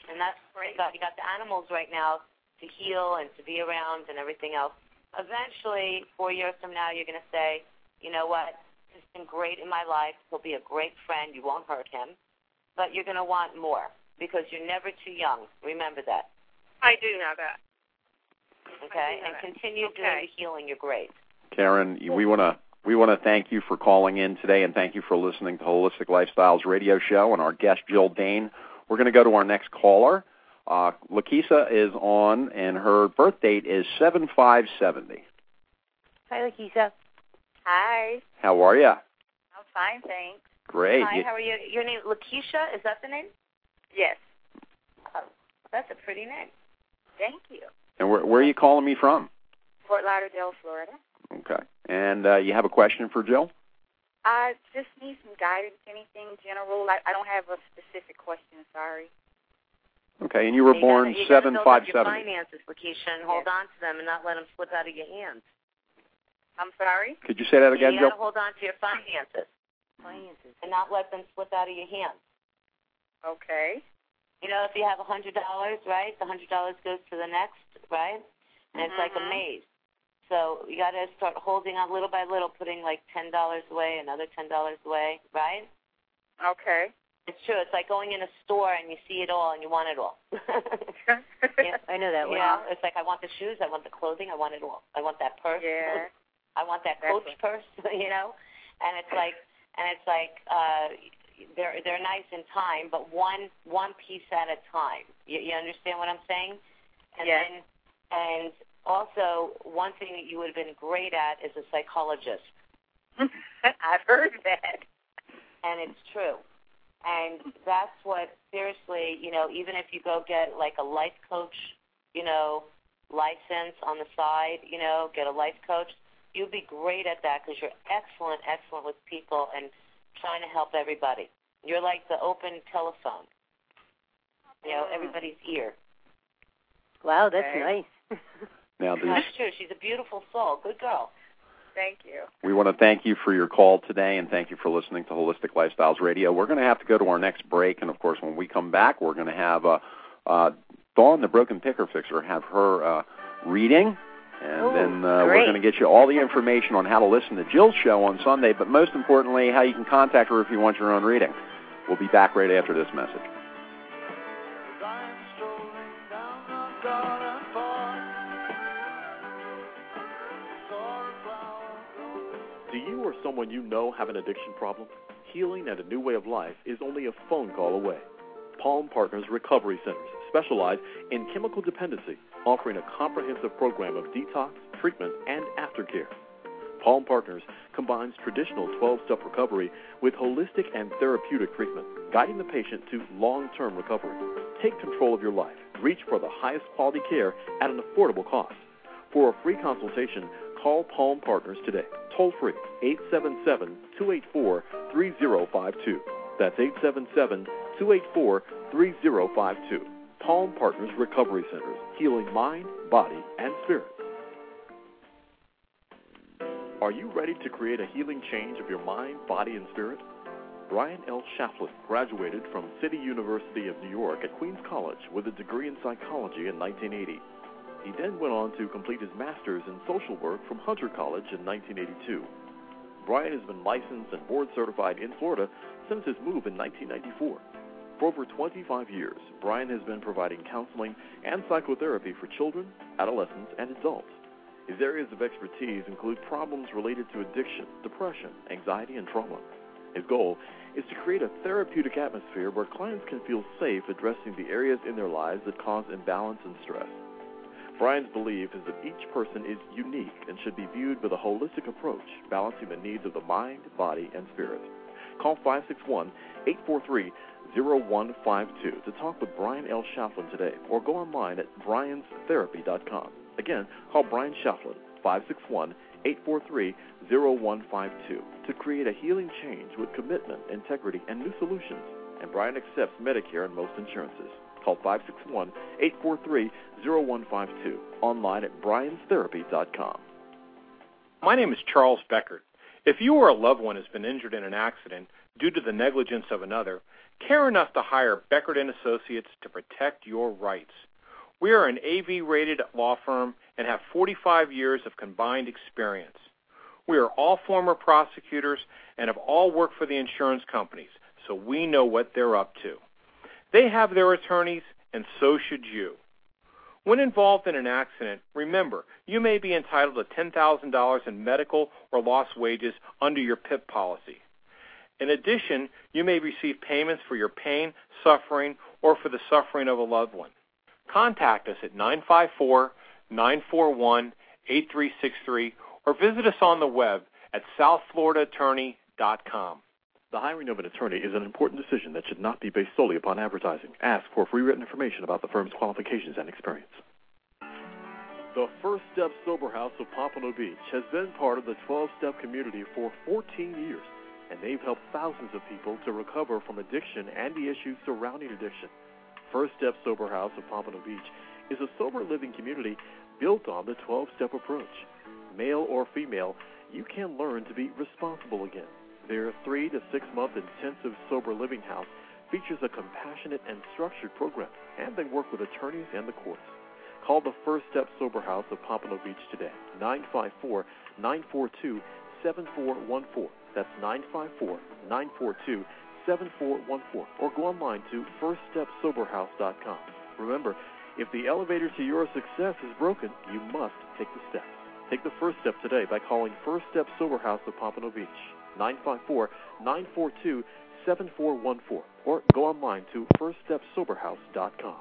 Speaker 10: And that's great. You got the animals right now to heal and to be around and everything else. Eventually, 4 years from now, you're going to say, you know what, he's been great in my life. He'll be a great friend. You won't hurt him. But you're going to want more because you're never too young. Remember that.
Speaker 14: I do know that.
Speaker 10: Okay? And continue doing the healing. You're great.
Speaker 4: Karen, we want to thank you for calling in today, and thank you for listening to Holistic Lifestyles Radio Show and our guest, Jill Dane. We're going to go to our next caller. Lakeisha is on, and her birth date is 7/5/70.
Speaker 7: Hi, Lakeisha.
Speaker 12: Hi.
Speaker 4: How are you?
Speaker 12: I'm fine, thanks.
Speaker 4: Great.
Speaker 10: Hi, how are you? Your name, Lakeisha, is that the name?
Speaker 12: Yes.
Speaker 10: Oh, that's a pretty name.
Speaker 12: Thank you.
Speaker 4: And where are you calling me from?
Speaker 12: Fort Lauderdale, Florida.
Speaker 4: Okay. And you have a question for Jill?
Speaker 12: I just need some guidance, anything general. I don't have a specific question, sorry.
Speaker 4: Okay, and you were born 7/5/70.
Speaker 10: Your finances, Lakeisha, and hold on to them and not let them slip out of your hands.
Speaker 12: I'm sorry?
Speaker 4: Could you say that again,
Speaker 10: Jill? You got
Speaker 4: Jill?
Speaker 10: to hold on to your finances. And not let them slip out of your hands.
Speaker 12: Okay.
Speaker 10: You know, if you have $100, right, the $100 goes to the next, right? And it's like a maze. So you got to start holding on little by little, putting like $10 away, another $10 away, right?
Speaker 12: Okay.
Speaker 10: It's true. It's like going in a store and you see it all and you want it all.
Speaker 7: Yeah, I know that one.
Speaker 10: Yeah, it's like I want the shoes, I want the clothing, I want it all. I want that purse.
Speaker 12: Yeah.
Speaker 10: I want that Coach purse, you know? And it's like they're nice in time, but one piece at a time. You understand what I'm saying? And
Speaker 12: yes.
Speaker 10: And also, one thing that you would have been great at is a psychologist.
Speaker 12: I've heard that.
Speaker 10: And it's true. And that's what, seriously, you know, even if you go get like a life coach, you know, license on the side, you know, get a life coach, you'd be great at that because you're excellent with people and trying to help everybody. You're like the open telephone, you know, everybody's ear.
Speaker 7: Wow, that's nice.
Speaker 4: Now,
Speaker 10: that's true. She's a beautiful soul. Good girl.
Speaker 12: Thank you.
Speaker 4: We want to thank you for your call today, and thank you for listening to Holistic Lifestyles Radio. We're going to have to go to our next break, and, of course, when we come back, we're going to have Dawn, the Broken Picker Fixer, have her reading, and then we're going to get you all the information on how to listen to Jill's show on Sunday, but most importantly, how you can contact her if you want your own reading. We'll be back right after this message.
Speaker 8: Do you or someone you know have an addiction problem? Healing and a new way of life is only a phone call away. Palm Partners Recovery Centers specialize in chemical dependency, offering a comprehensive program of detox, treatment, and aftercare. Palm Partners combines traditional 12-step recovery with holistic and therapeutic treatment, guiding the patient to long-term recovery. Take control of your life. Reach for the highest quality care at an affordable cost. For a free consultation, call Palm Partners today. Toll free, 877-284-3052. That's 877-284-3052. Palm Partners Recovery Centers, healing mind, body, and spirit. Are you ready to create a healing change of your mind, body, and spirit? Brian L. Shaflin graduated from City University of New York at Queens College with a degree in psychology in 1980. He then went on to complete his master's in social work from Hunter College in 1982. Brian has been licensed and board certified in Florida since his move in 1994. For over 25 years, Brian has been providing counseling and psychotherapy for children, adolescents, and adults. His areas of expertise include problems related to addiction, depression, anxiety, and trauma. His goal is to create a therapeutic atmosphere where clients can feel safe addressing the areas in their lives that cause imbalance and stress. Brian's belief is that each person is unique and should be viewed with a holistic approach, balancing the needs of the mind, body, and spirit. Call 561-843-0152 to talk with Brian L. Shaflin today, or go online at brianstherapy.com. Again, call Brian Shaflin, 561-843-0152, to create a healing change with commitment, integrity, and new solutions. And Brian accepts Medicare and most insurances. Call 561-843-0152, online at brianstherapy.com.
Speaker 9: My name is Charles Beckert. If you or a loved one has been injured in an accident due to the negligence of another, care enough to hire Beckert & Associates to protect your rights. We are an AV-rated law firm and have 45 years of combined experience. We are all former prosecutors and have all worked for the insurance companies, so we know what they're up to. They have their attorneys, and so should you. When involved in an accident, remember, you may be entitled to $10,000 in medical or lost wages under your PIP policy. In addition, you may receive payments for your pain, suffering, or for the suffering of a loved one. Contact us at 954-941-8363 or visit us on the web at southfloridaattorney.com.
Speaker 8: The hiring of an attorney is an important decision that should not be based solely upon advertising. Ask for free written information about the firm's qualifications and experience. The First Step Sober House of Pompano Beach has been part of the 12-step community for 14 years, and they've helped thousands of people to recover from addiction and the issues surrounding addiction. First Step Sober House of Pompano Beach is a sober living community built on the 12-step approach. Male or female, you can learn to be responsible again. Their 3 to 6 month intensive sober living house features a compassionate and structured program, and they work with attorneys and the courts. Call the First Step Sober House of Pompano Beach today, 954-942-7414. That's 954-942-7414. Or go online to firststepsoberhouse.com. Remember, if the elevator to your success is broken, you must take the steps. Take the first step today by calling First Step Sober House of Pompano Beach, 954-942-7414. Or go online to firststepsoberhouse.com.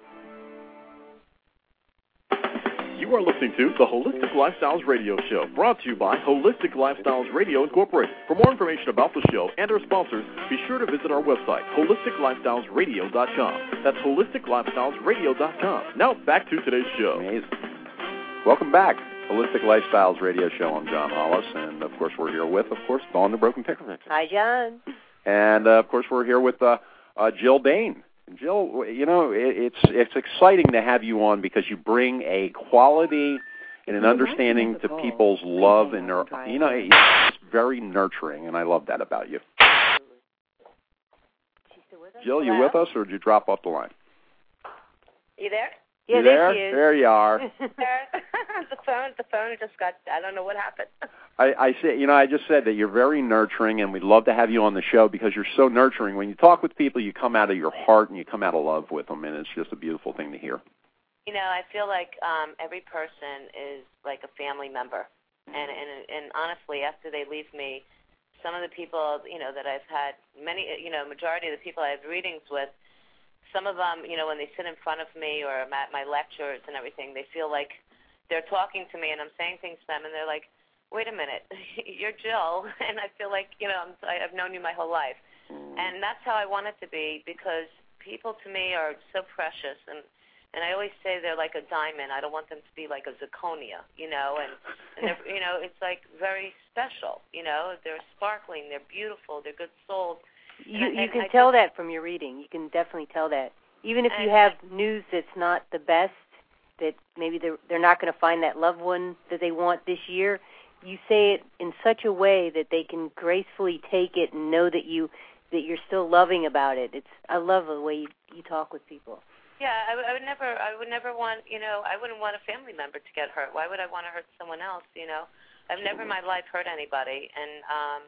Speaker 8: You are listening to the Holistic Lifestyles Radio Show, brought to you by Holistic Lifestyles Radio Incorporated. For more information about the show and our sponsors, be sure to visit our website, holisticlifestylesradio.com. That's holisticlifestylesradio.com. Now, back to today's show.
Speaker 4: Amazing. Welcome back. Holistic Lifestyles Radio Show. I'm John Hollis, and, of course, we're here with, Dawn the Broken Picker Fixer.
Speaker 7: Hi, John.
Speaker 4: And, of course, we're here with Jill Bain. Jill, you know, it's exciting to have you on because you bring a quality and an understanding to people's love and their, you know, it's very nurturing, and I love that about you. Jill, you with us, or did you drop off the line?
Speaker 10: You there?
Speaker 7: Yeah,
Speaker 4: you there?
Speaker 7: She is.
Speaker 4: There you are.
Speaker 10: The phone just got, I don't know what happened.
Speaker 4: I say, you know, I just said that you're very nurturing, and we'd love to have you on the show because you're so nurturing. When you talk with people, you come out of your heart and you come out of love with them, and it's just a beautiful thing to hear.
Speaker 10: You know, I feel like every person is like a family member, and honestly, after they leave me, some of the people, you know, that I've had majority of the people I have readings with, some of them, you know, when they sit in front of me or I'm at my lectures and everything, they feel like they're talking to me and I'm saying things to them, and they're like, wait a minute, you're Jill, and I feel like, you know, I've known you my whole life. And that's how I want it to be, because people to me are so precious, and I always say they're like a diamond. I don't want them to be like a zirconia, you know, and they're, you know, it's like very special, you know, they're sparkling, they're beautiful, they're good souls.
Speaker 7: You can tell that from your reading. You can definitely tell that. Even if you have news that's not the best, that maybe they're not going to find that loved one that they want this year, you say it in such a way that they can gracefully take it and know that you're still loving about it. I love the way you talk with people.
Speaker 10: Yeah, I would never want, you know, I wouldn't want a family member to get hurt. Why would I want to hurt someone else, you know? I've never in my life hurt anybody, and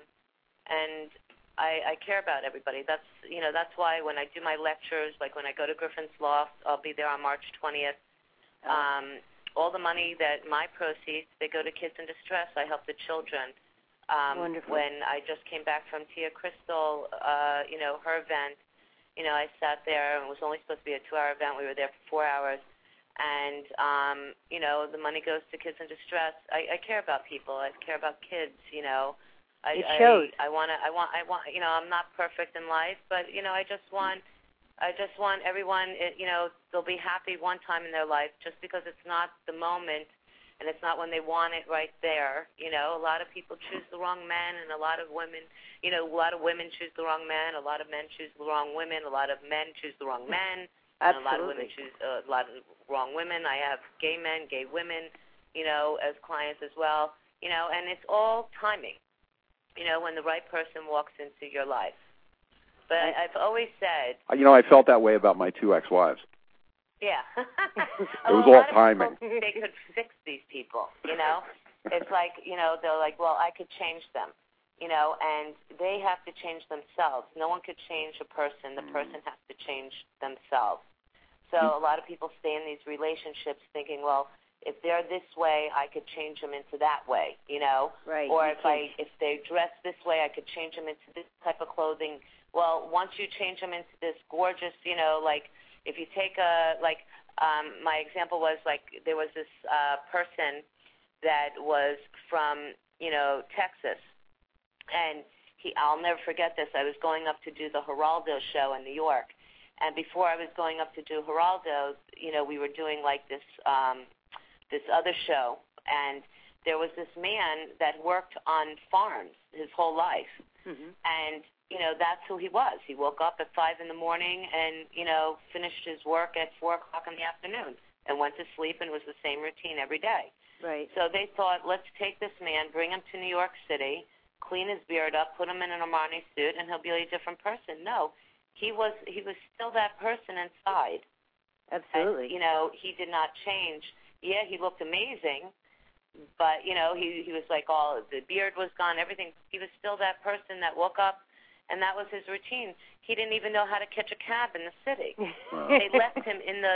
Speaker 10: I care about everybody. That's why when I do my lectures, like when I go to Griffin's Loft, I'll be there on March 20th. All the money that my proceeds, they go to kids in distress. I help the children.
Speaker 7: Wonderful.
Speaker 10: When I just came back from Tia Crystal, you know, her event, you know, I sat there, and it was only supposed to be a 2-hour event. We were there for 4 hours. And, you know, the money goes to kids in distress. I care about people. I care about kids, you know.
Speaker 7: It shows.
Speaker 10: I want, you know, I'm not perfect in life, but, you know, I just want everyone, you know, they'll be happy one time in their life, just because it's not the moment and it's not when they want it right there. You know, a lot of people choose the wrong men, and a lot of women, you know, a lot of women choose the wrong men, a lot of men choose the wrong women, a lot of men choose the wrong men, and a lot of women choose a lot of wrong women. I have gay men, gay women, you know, as clients as well, you know, and it's all timing. when the right person walks into your life. But I've always said...
Speaker 4: I felt that way about my 2 ex-wives.
Speaker 10: Yeah.
Speaker 4: It was all timing.
Speaker 10: They could fix these people, It's like, they're like, well, I could change them, and they have to change themselves. No one could change a person. The person has to change themselves. So a lot of people stay in these relationships thinking, well, if they're this way, I could change them into that way,
Speaker 7: Right.
Speaker 10: Or if they dress this way, I could change them into this type of clothing. Well, once you change them into this gorgeous, like if you take my example was there was this person that was from, Texas, and I'll never forget this. I was going up to do the Geraldo show in New York, and before I was going up to do Geraldo, we were doing this other show, and there was this man that worked on farms his whole life, and that's who he was. He woke up at 5 a.m. and finished his work at 4 o'clock in the afternoon and went to sleep, and it was the same routine every day.
Speaker 7: Right.
Speaker 10: So they thought, let's take this man, bring him to New York City, clean his beard up, put him in an Armani suit, and he'll be a different person. No, he was still that person inside.
Speaker 7: Absolutely.
Speaker 10: And, he did not change. Yeah, he looked amazing, but, he was like the beard was gone, everything. He was still that person that woke up, and that was his routine. He didn't even know how to catch a cab in the city.
Speaker 4: Wow.
Speaker 10: They left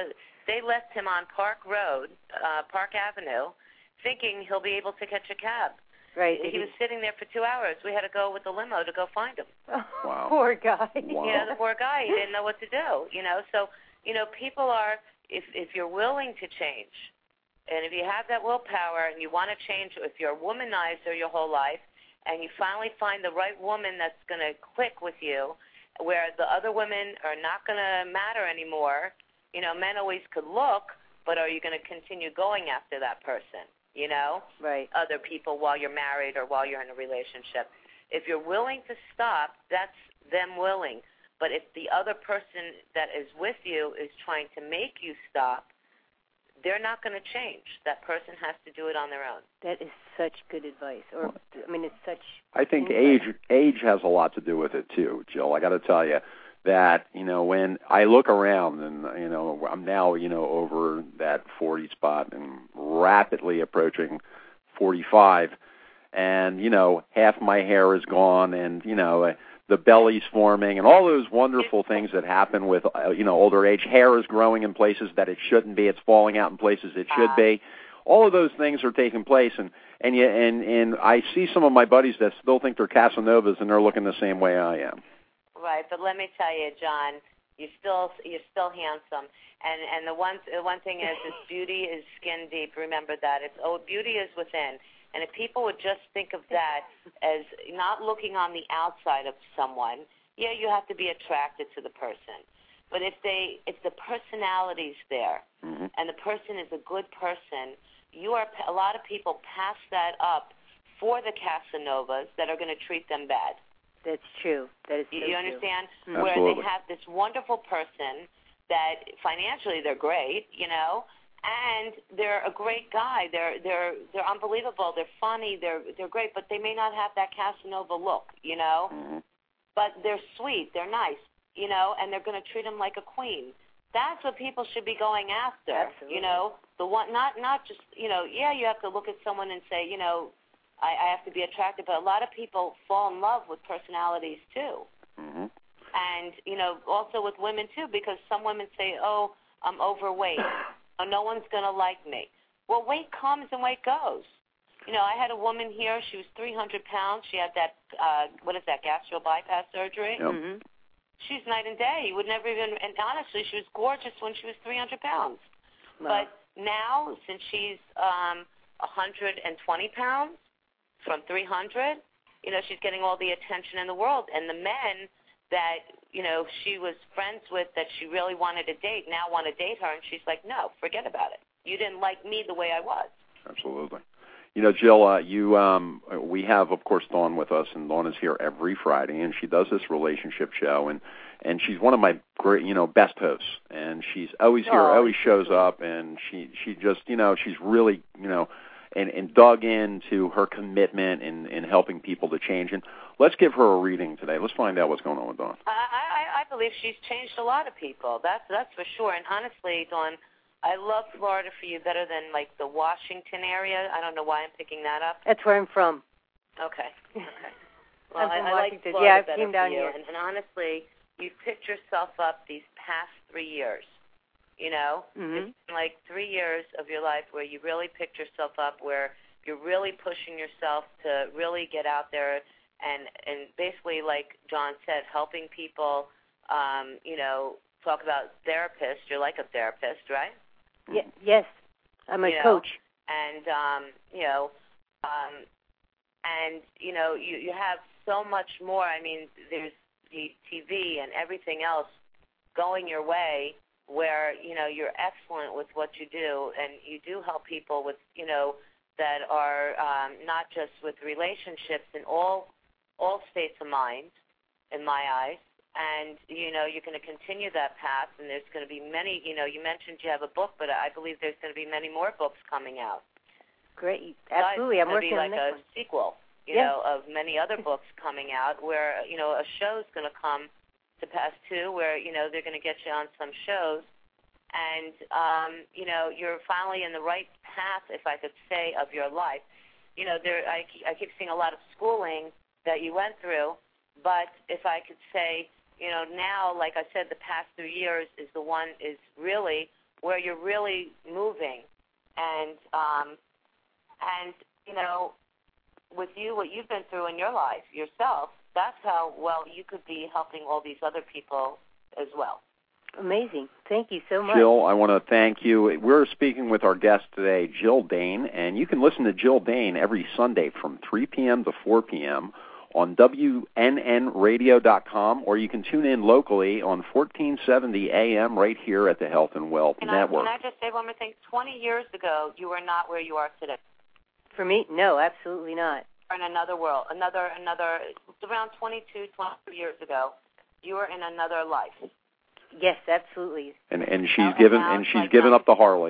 Speaker 10: him on Park Road, Park Avenue, thinking he'll be able to catch a cab.
Speaker 7: Right.
Speaker 10: He was sitting there for 2 hours. We had to go with the limo to go find him.
Speaker 4: Wow.
Speaker 7: Poor guy.
Speaker 4: Wow.
Speaker 10: The poor guy. He didn't know what to do. So people are, if you're willing to change, and if you have that willpower and you want to change, if you're a womanizer your whole life, and you finally find the right woman that's going to click with you, where the other women are not going to matter anymore. Men always could look, but are you going to continue going after that person?
Speaker 7: Right.
Speaker 10: Other people while you're married or while you're in a relationship. If you're willing to stop, that's them willing. But if the other person that is with you is trying to make you stop, they're not going to change. That person has to do it on their own.
Speaker 7: That is such good advice. It's such...
Speaker 4: I think age has a lot to do with it, too, Jill. I got to tell you that, when I look around and, I'm now, over that 40 spot and rapidly approaching 45, and, half my hair is gone and, the belly's forming and all those wonderful things that happen with, older age. Hair is growing in places that it shouldn't be. It's falling out in places it should be. All of those things are taking place, and I see some of my buddies that still think they're Casanovas and they're looking the same way I am.
Speaker 10: Right, but let me tell you, John, you're still handsome, and the one thing is beauty is skin deep. Remember that. Beauty is within, and if people would just think of that as not looking on the outside of someone, yeah, you have to be attracted to the person, but if the personality's there and the person is a good person, a lot of people pass that up for the Casanovas that are going to treat them bad.
Speaker 7: That's true. That is so
Speaker 10: You understand?
Speaker 7: True.
Speaker 10: Where they have this wonderful person that financially they're great, and they're a great guy. They're unbelievable. They're funny. They're great, but they may not have that Casanova look, But they're sweet. They're nice, and they're going to treat them like a queen. That's what people should be going after.
Speaker 7: Absolutely.
Speaker 10: The one, not just, you have to look at someone and say, I have to be attractive, but a lot of people fall in love with personalities too. And, also with women too, because some women say, oh, I'm overweight. No one's going to like me. Well, weight comes and weight goes. I had a woman here. She was 300 pounds. She had that, gastric bypass surgery.
Speaker 4: Yep.
Speaker 10: She's night and day. You would never even, and honestly, she was gorgeous when she was 300 pounds.
Speaker 7: Wow.
Speaker 10: But now, since she's 120 pounds, from 300, she's getting all the attention in the world. And the men that, she was friends with that she really wanted to date now want to date her, and she's like, no, forget about it. You didn't like me the way I was.
Speaker 4: Absolutely. Jill, we have, of course, Dawn with us, and Dawn is here every Friday, and she does this relationship show, and she's one of my great, best hosts, and she's always here, always shows up, and she just, she's really, and dug into her commitment in helping people to change. And let's give her a reading today. Let's find out what's going on with Dawn.
Speaker 10: I believe she's changed a lot of people. That's for sure. And honestly, Dawn, I love Florida for you better than like the Washington area. I don't know why I'm picking that up.
Speaker 7: That's where I'm from.
Speaker 10: Okay. Well, I like
Speaker 7: Washington.
Speaker 10: Florida
Speaker 7: Yeah, I
Speaker 10: better
Speaker 7: came down
Speaker 10: for you.
Speaker 7: here.
Speaker 10: And honestly, you've picked yourself up these past 3 years. You know,
Speaker 7: Mm-hmm.
Speaker 10: It's been like 3 years of your life where you really picked yourself up, where you're really pushing yourself to really get out there and basically, like John said, helping people. Talk about therapists. You're like a therapist, right?
Speaker 7: Yes, I'm a coach.
Speaker 10: And you have so much more. I mean, there's the TV and everything else going your way, where you're excellent with what you do, and you do help people with that are not just with relationships in all states of mind, in my eyes. And you're going to continue that path, and there's going to be many. You mentioned you have a book, but I believe there's going to be many more books coming out.
Speaker 7: Great, absolutely. I'm working on
Speaker 10: the next one. It's going to be like a sequel, of many other books coming out, where a show's going to come to pass too, where they're going to get you on some shows, and you're finally in the right path, if I could say, of your life. I keep seeing a lot of schooling that you went through, but if I could say, now, like I said, the past 3 years is really where you're really moving, and with you, what you've been through in your life yourself, that's how well you could be helping all these other people as well.
Speaker 7: Amazing. Thank you so much.
Speaker 4: Jill, I want to thank you. We're speaking with our guest today, Jill Dane, and you can listen to Jill Dane every Sunday from 3 p.m. to 4 p.m. on WNNradio.com, or you can tune in locally on 1470 AM right here at the Health and Wealth Network.
Speaker 10: Can I just say one more thing? 20 years ago, you were not where you are today.
Speaker 7: For me, no, absolutely not.
Speaker 10: In another world, around 22, 23 years ago, you were in another life.
Speaker 7: Yes, absolutely.
Speaker 4: And she's given up the Harley.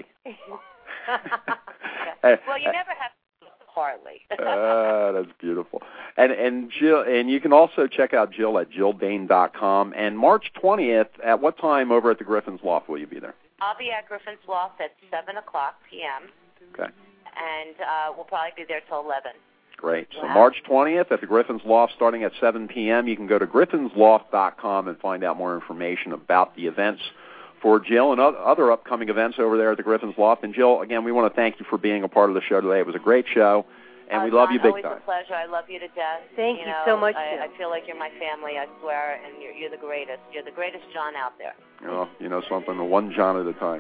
Speaker 10: Well, you never have Harley.
Speaker 4: That's beautiful. And Jill, and you can also check out Jill at JillDane.com. And March 20th, at what time over at the Griffin's Loft will you be there?
Speaker 10: I'll be at Griffin's Loft at 7 o'clock p.m.
Speaker 4: Okay.
Speaker 10: And we'll probably be there till 11.
Speaker 4: Great. So March 20th at the Griffin's Loft starting at 7 p.m. You can go to griffinsloft.com and find out more information about the events for Jill and other upcoming events over there at the Griffin's Loft. And Jill, again, we want to thank you for being a part of the show today. It was a great show, and we love you big time.
Speaker 10: Always a pleasure. I love you to death.
Speaker 7: Thank you so much.
Speaker 10: I feel like you're my family, I swear, and you're the greatest. You're the greatest John out there.
Speaker 4: Oh, you know something, one John at a time.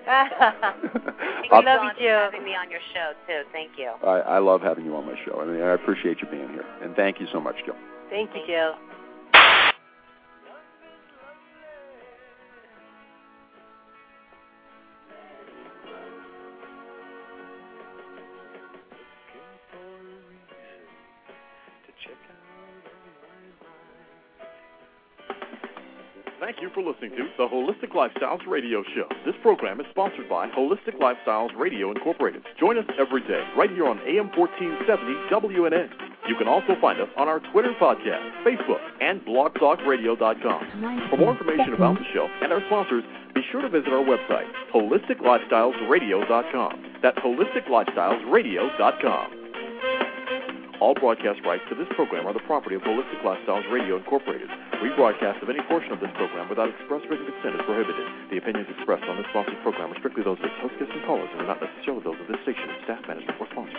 Speaker 10: I love you, Jill. Having me on your show, too. Thank you.
Speaker 4: I love having you on my show. I mean, I appreciate you being here. And thank you so much, Jill.
Speaker 7: Thank you, Jill.
Speaker 8: Thank you for listening to the Holistic Lifestyles Radio Show. This program is sponsored by Holistic Lifestyles Radio Incorporated. Join us every day right here on AM 1470 WNN. You can also find us on our Twitter podcast, Facebook, and blogtalkradio.com. For more information about the show and our sponsors, be sure to visit our website, holisticlifestylesradio.com. That's holisticlifestylesradio.com. All broadcast rights to this program are the property of Holistic Lifestyles Radio Incorporated. Rebroadcast of any portion of this program without express written consent is prohibited. The opinions expressed on this sponsored program are strictly those of its hostess and callers and are not necessarily those of this station, staff, management, or sponsors.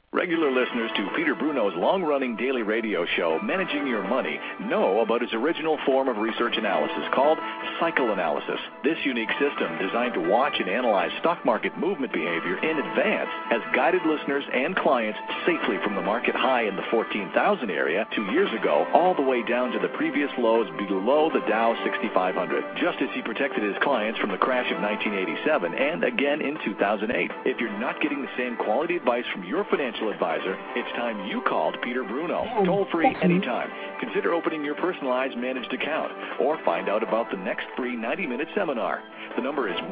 Speaker 3: Regular listeners to Peter Bruno's long-running daily radio show, Managing Your Money, know about his original form of research analysis called cycle analysis. This unique system, designed to watch and analyze stock market movement behavior in advance, has guided listeners and clients safely from the market high in the 14,000 area 2 years ago, all the way down to the previous lows below the Dow 6500, just as he protected his clients from the crash of 1987 and again in 2008. If you're not getting the same quality advice from your financial advisor, it's time you called Peter Bruno. Toll free anytime. Consider opening your personalized managed account or find out about the next free 90-minute seminar. The number is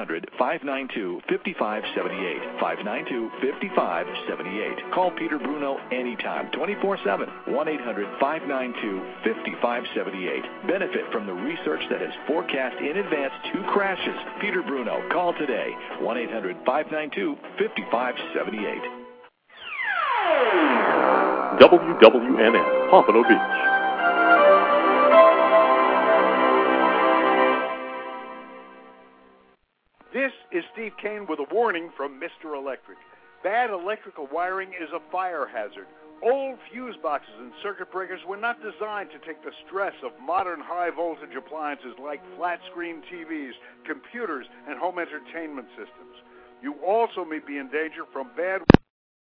Speaker 3: 1-800-592-5578. 592-5578. Call Peter Bruno anytime, 24/7. 1-800-592-5578. Benefit from the research that has forecast in advance 2 crashes. Peter Bruno. Call today. 1-800-592-5578.
Speaker 8: WWNN, Pompano Beach.
Speaker 15: This is Steve Kane with a warning from Mr. Electric. Bad electrical wiring is a fire hazard. Old fuse boxes and circuit breakers were not designed to take the stress of modern high-voltage appliances like flat-screen TVs, computers, and home entertainment systems. You also may be in danger from bad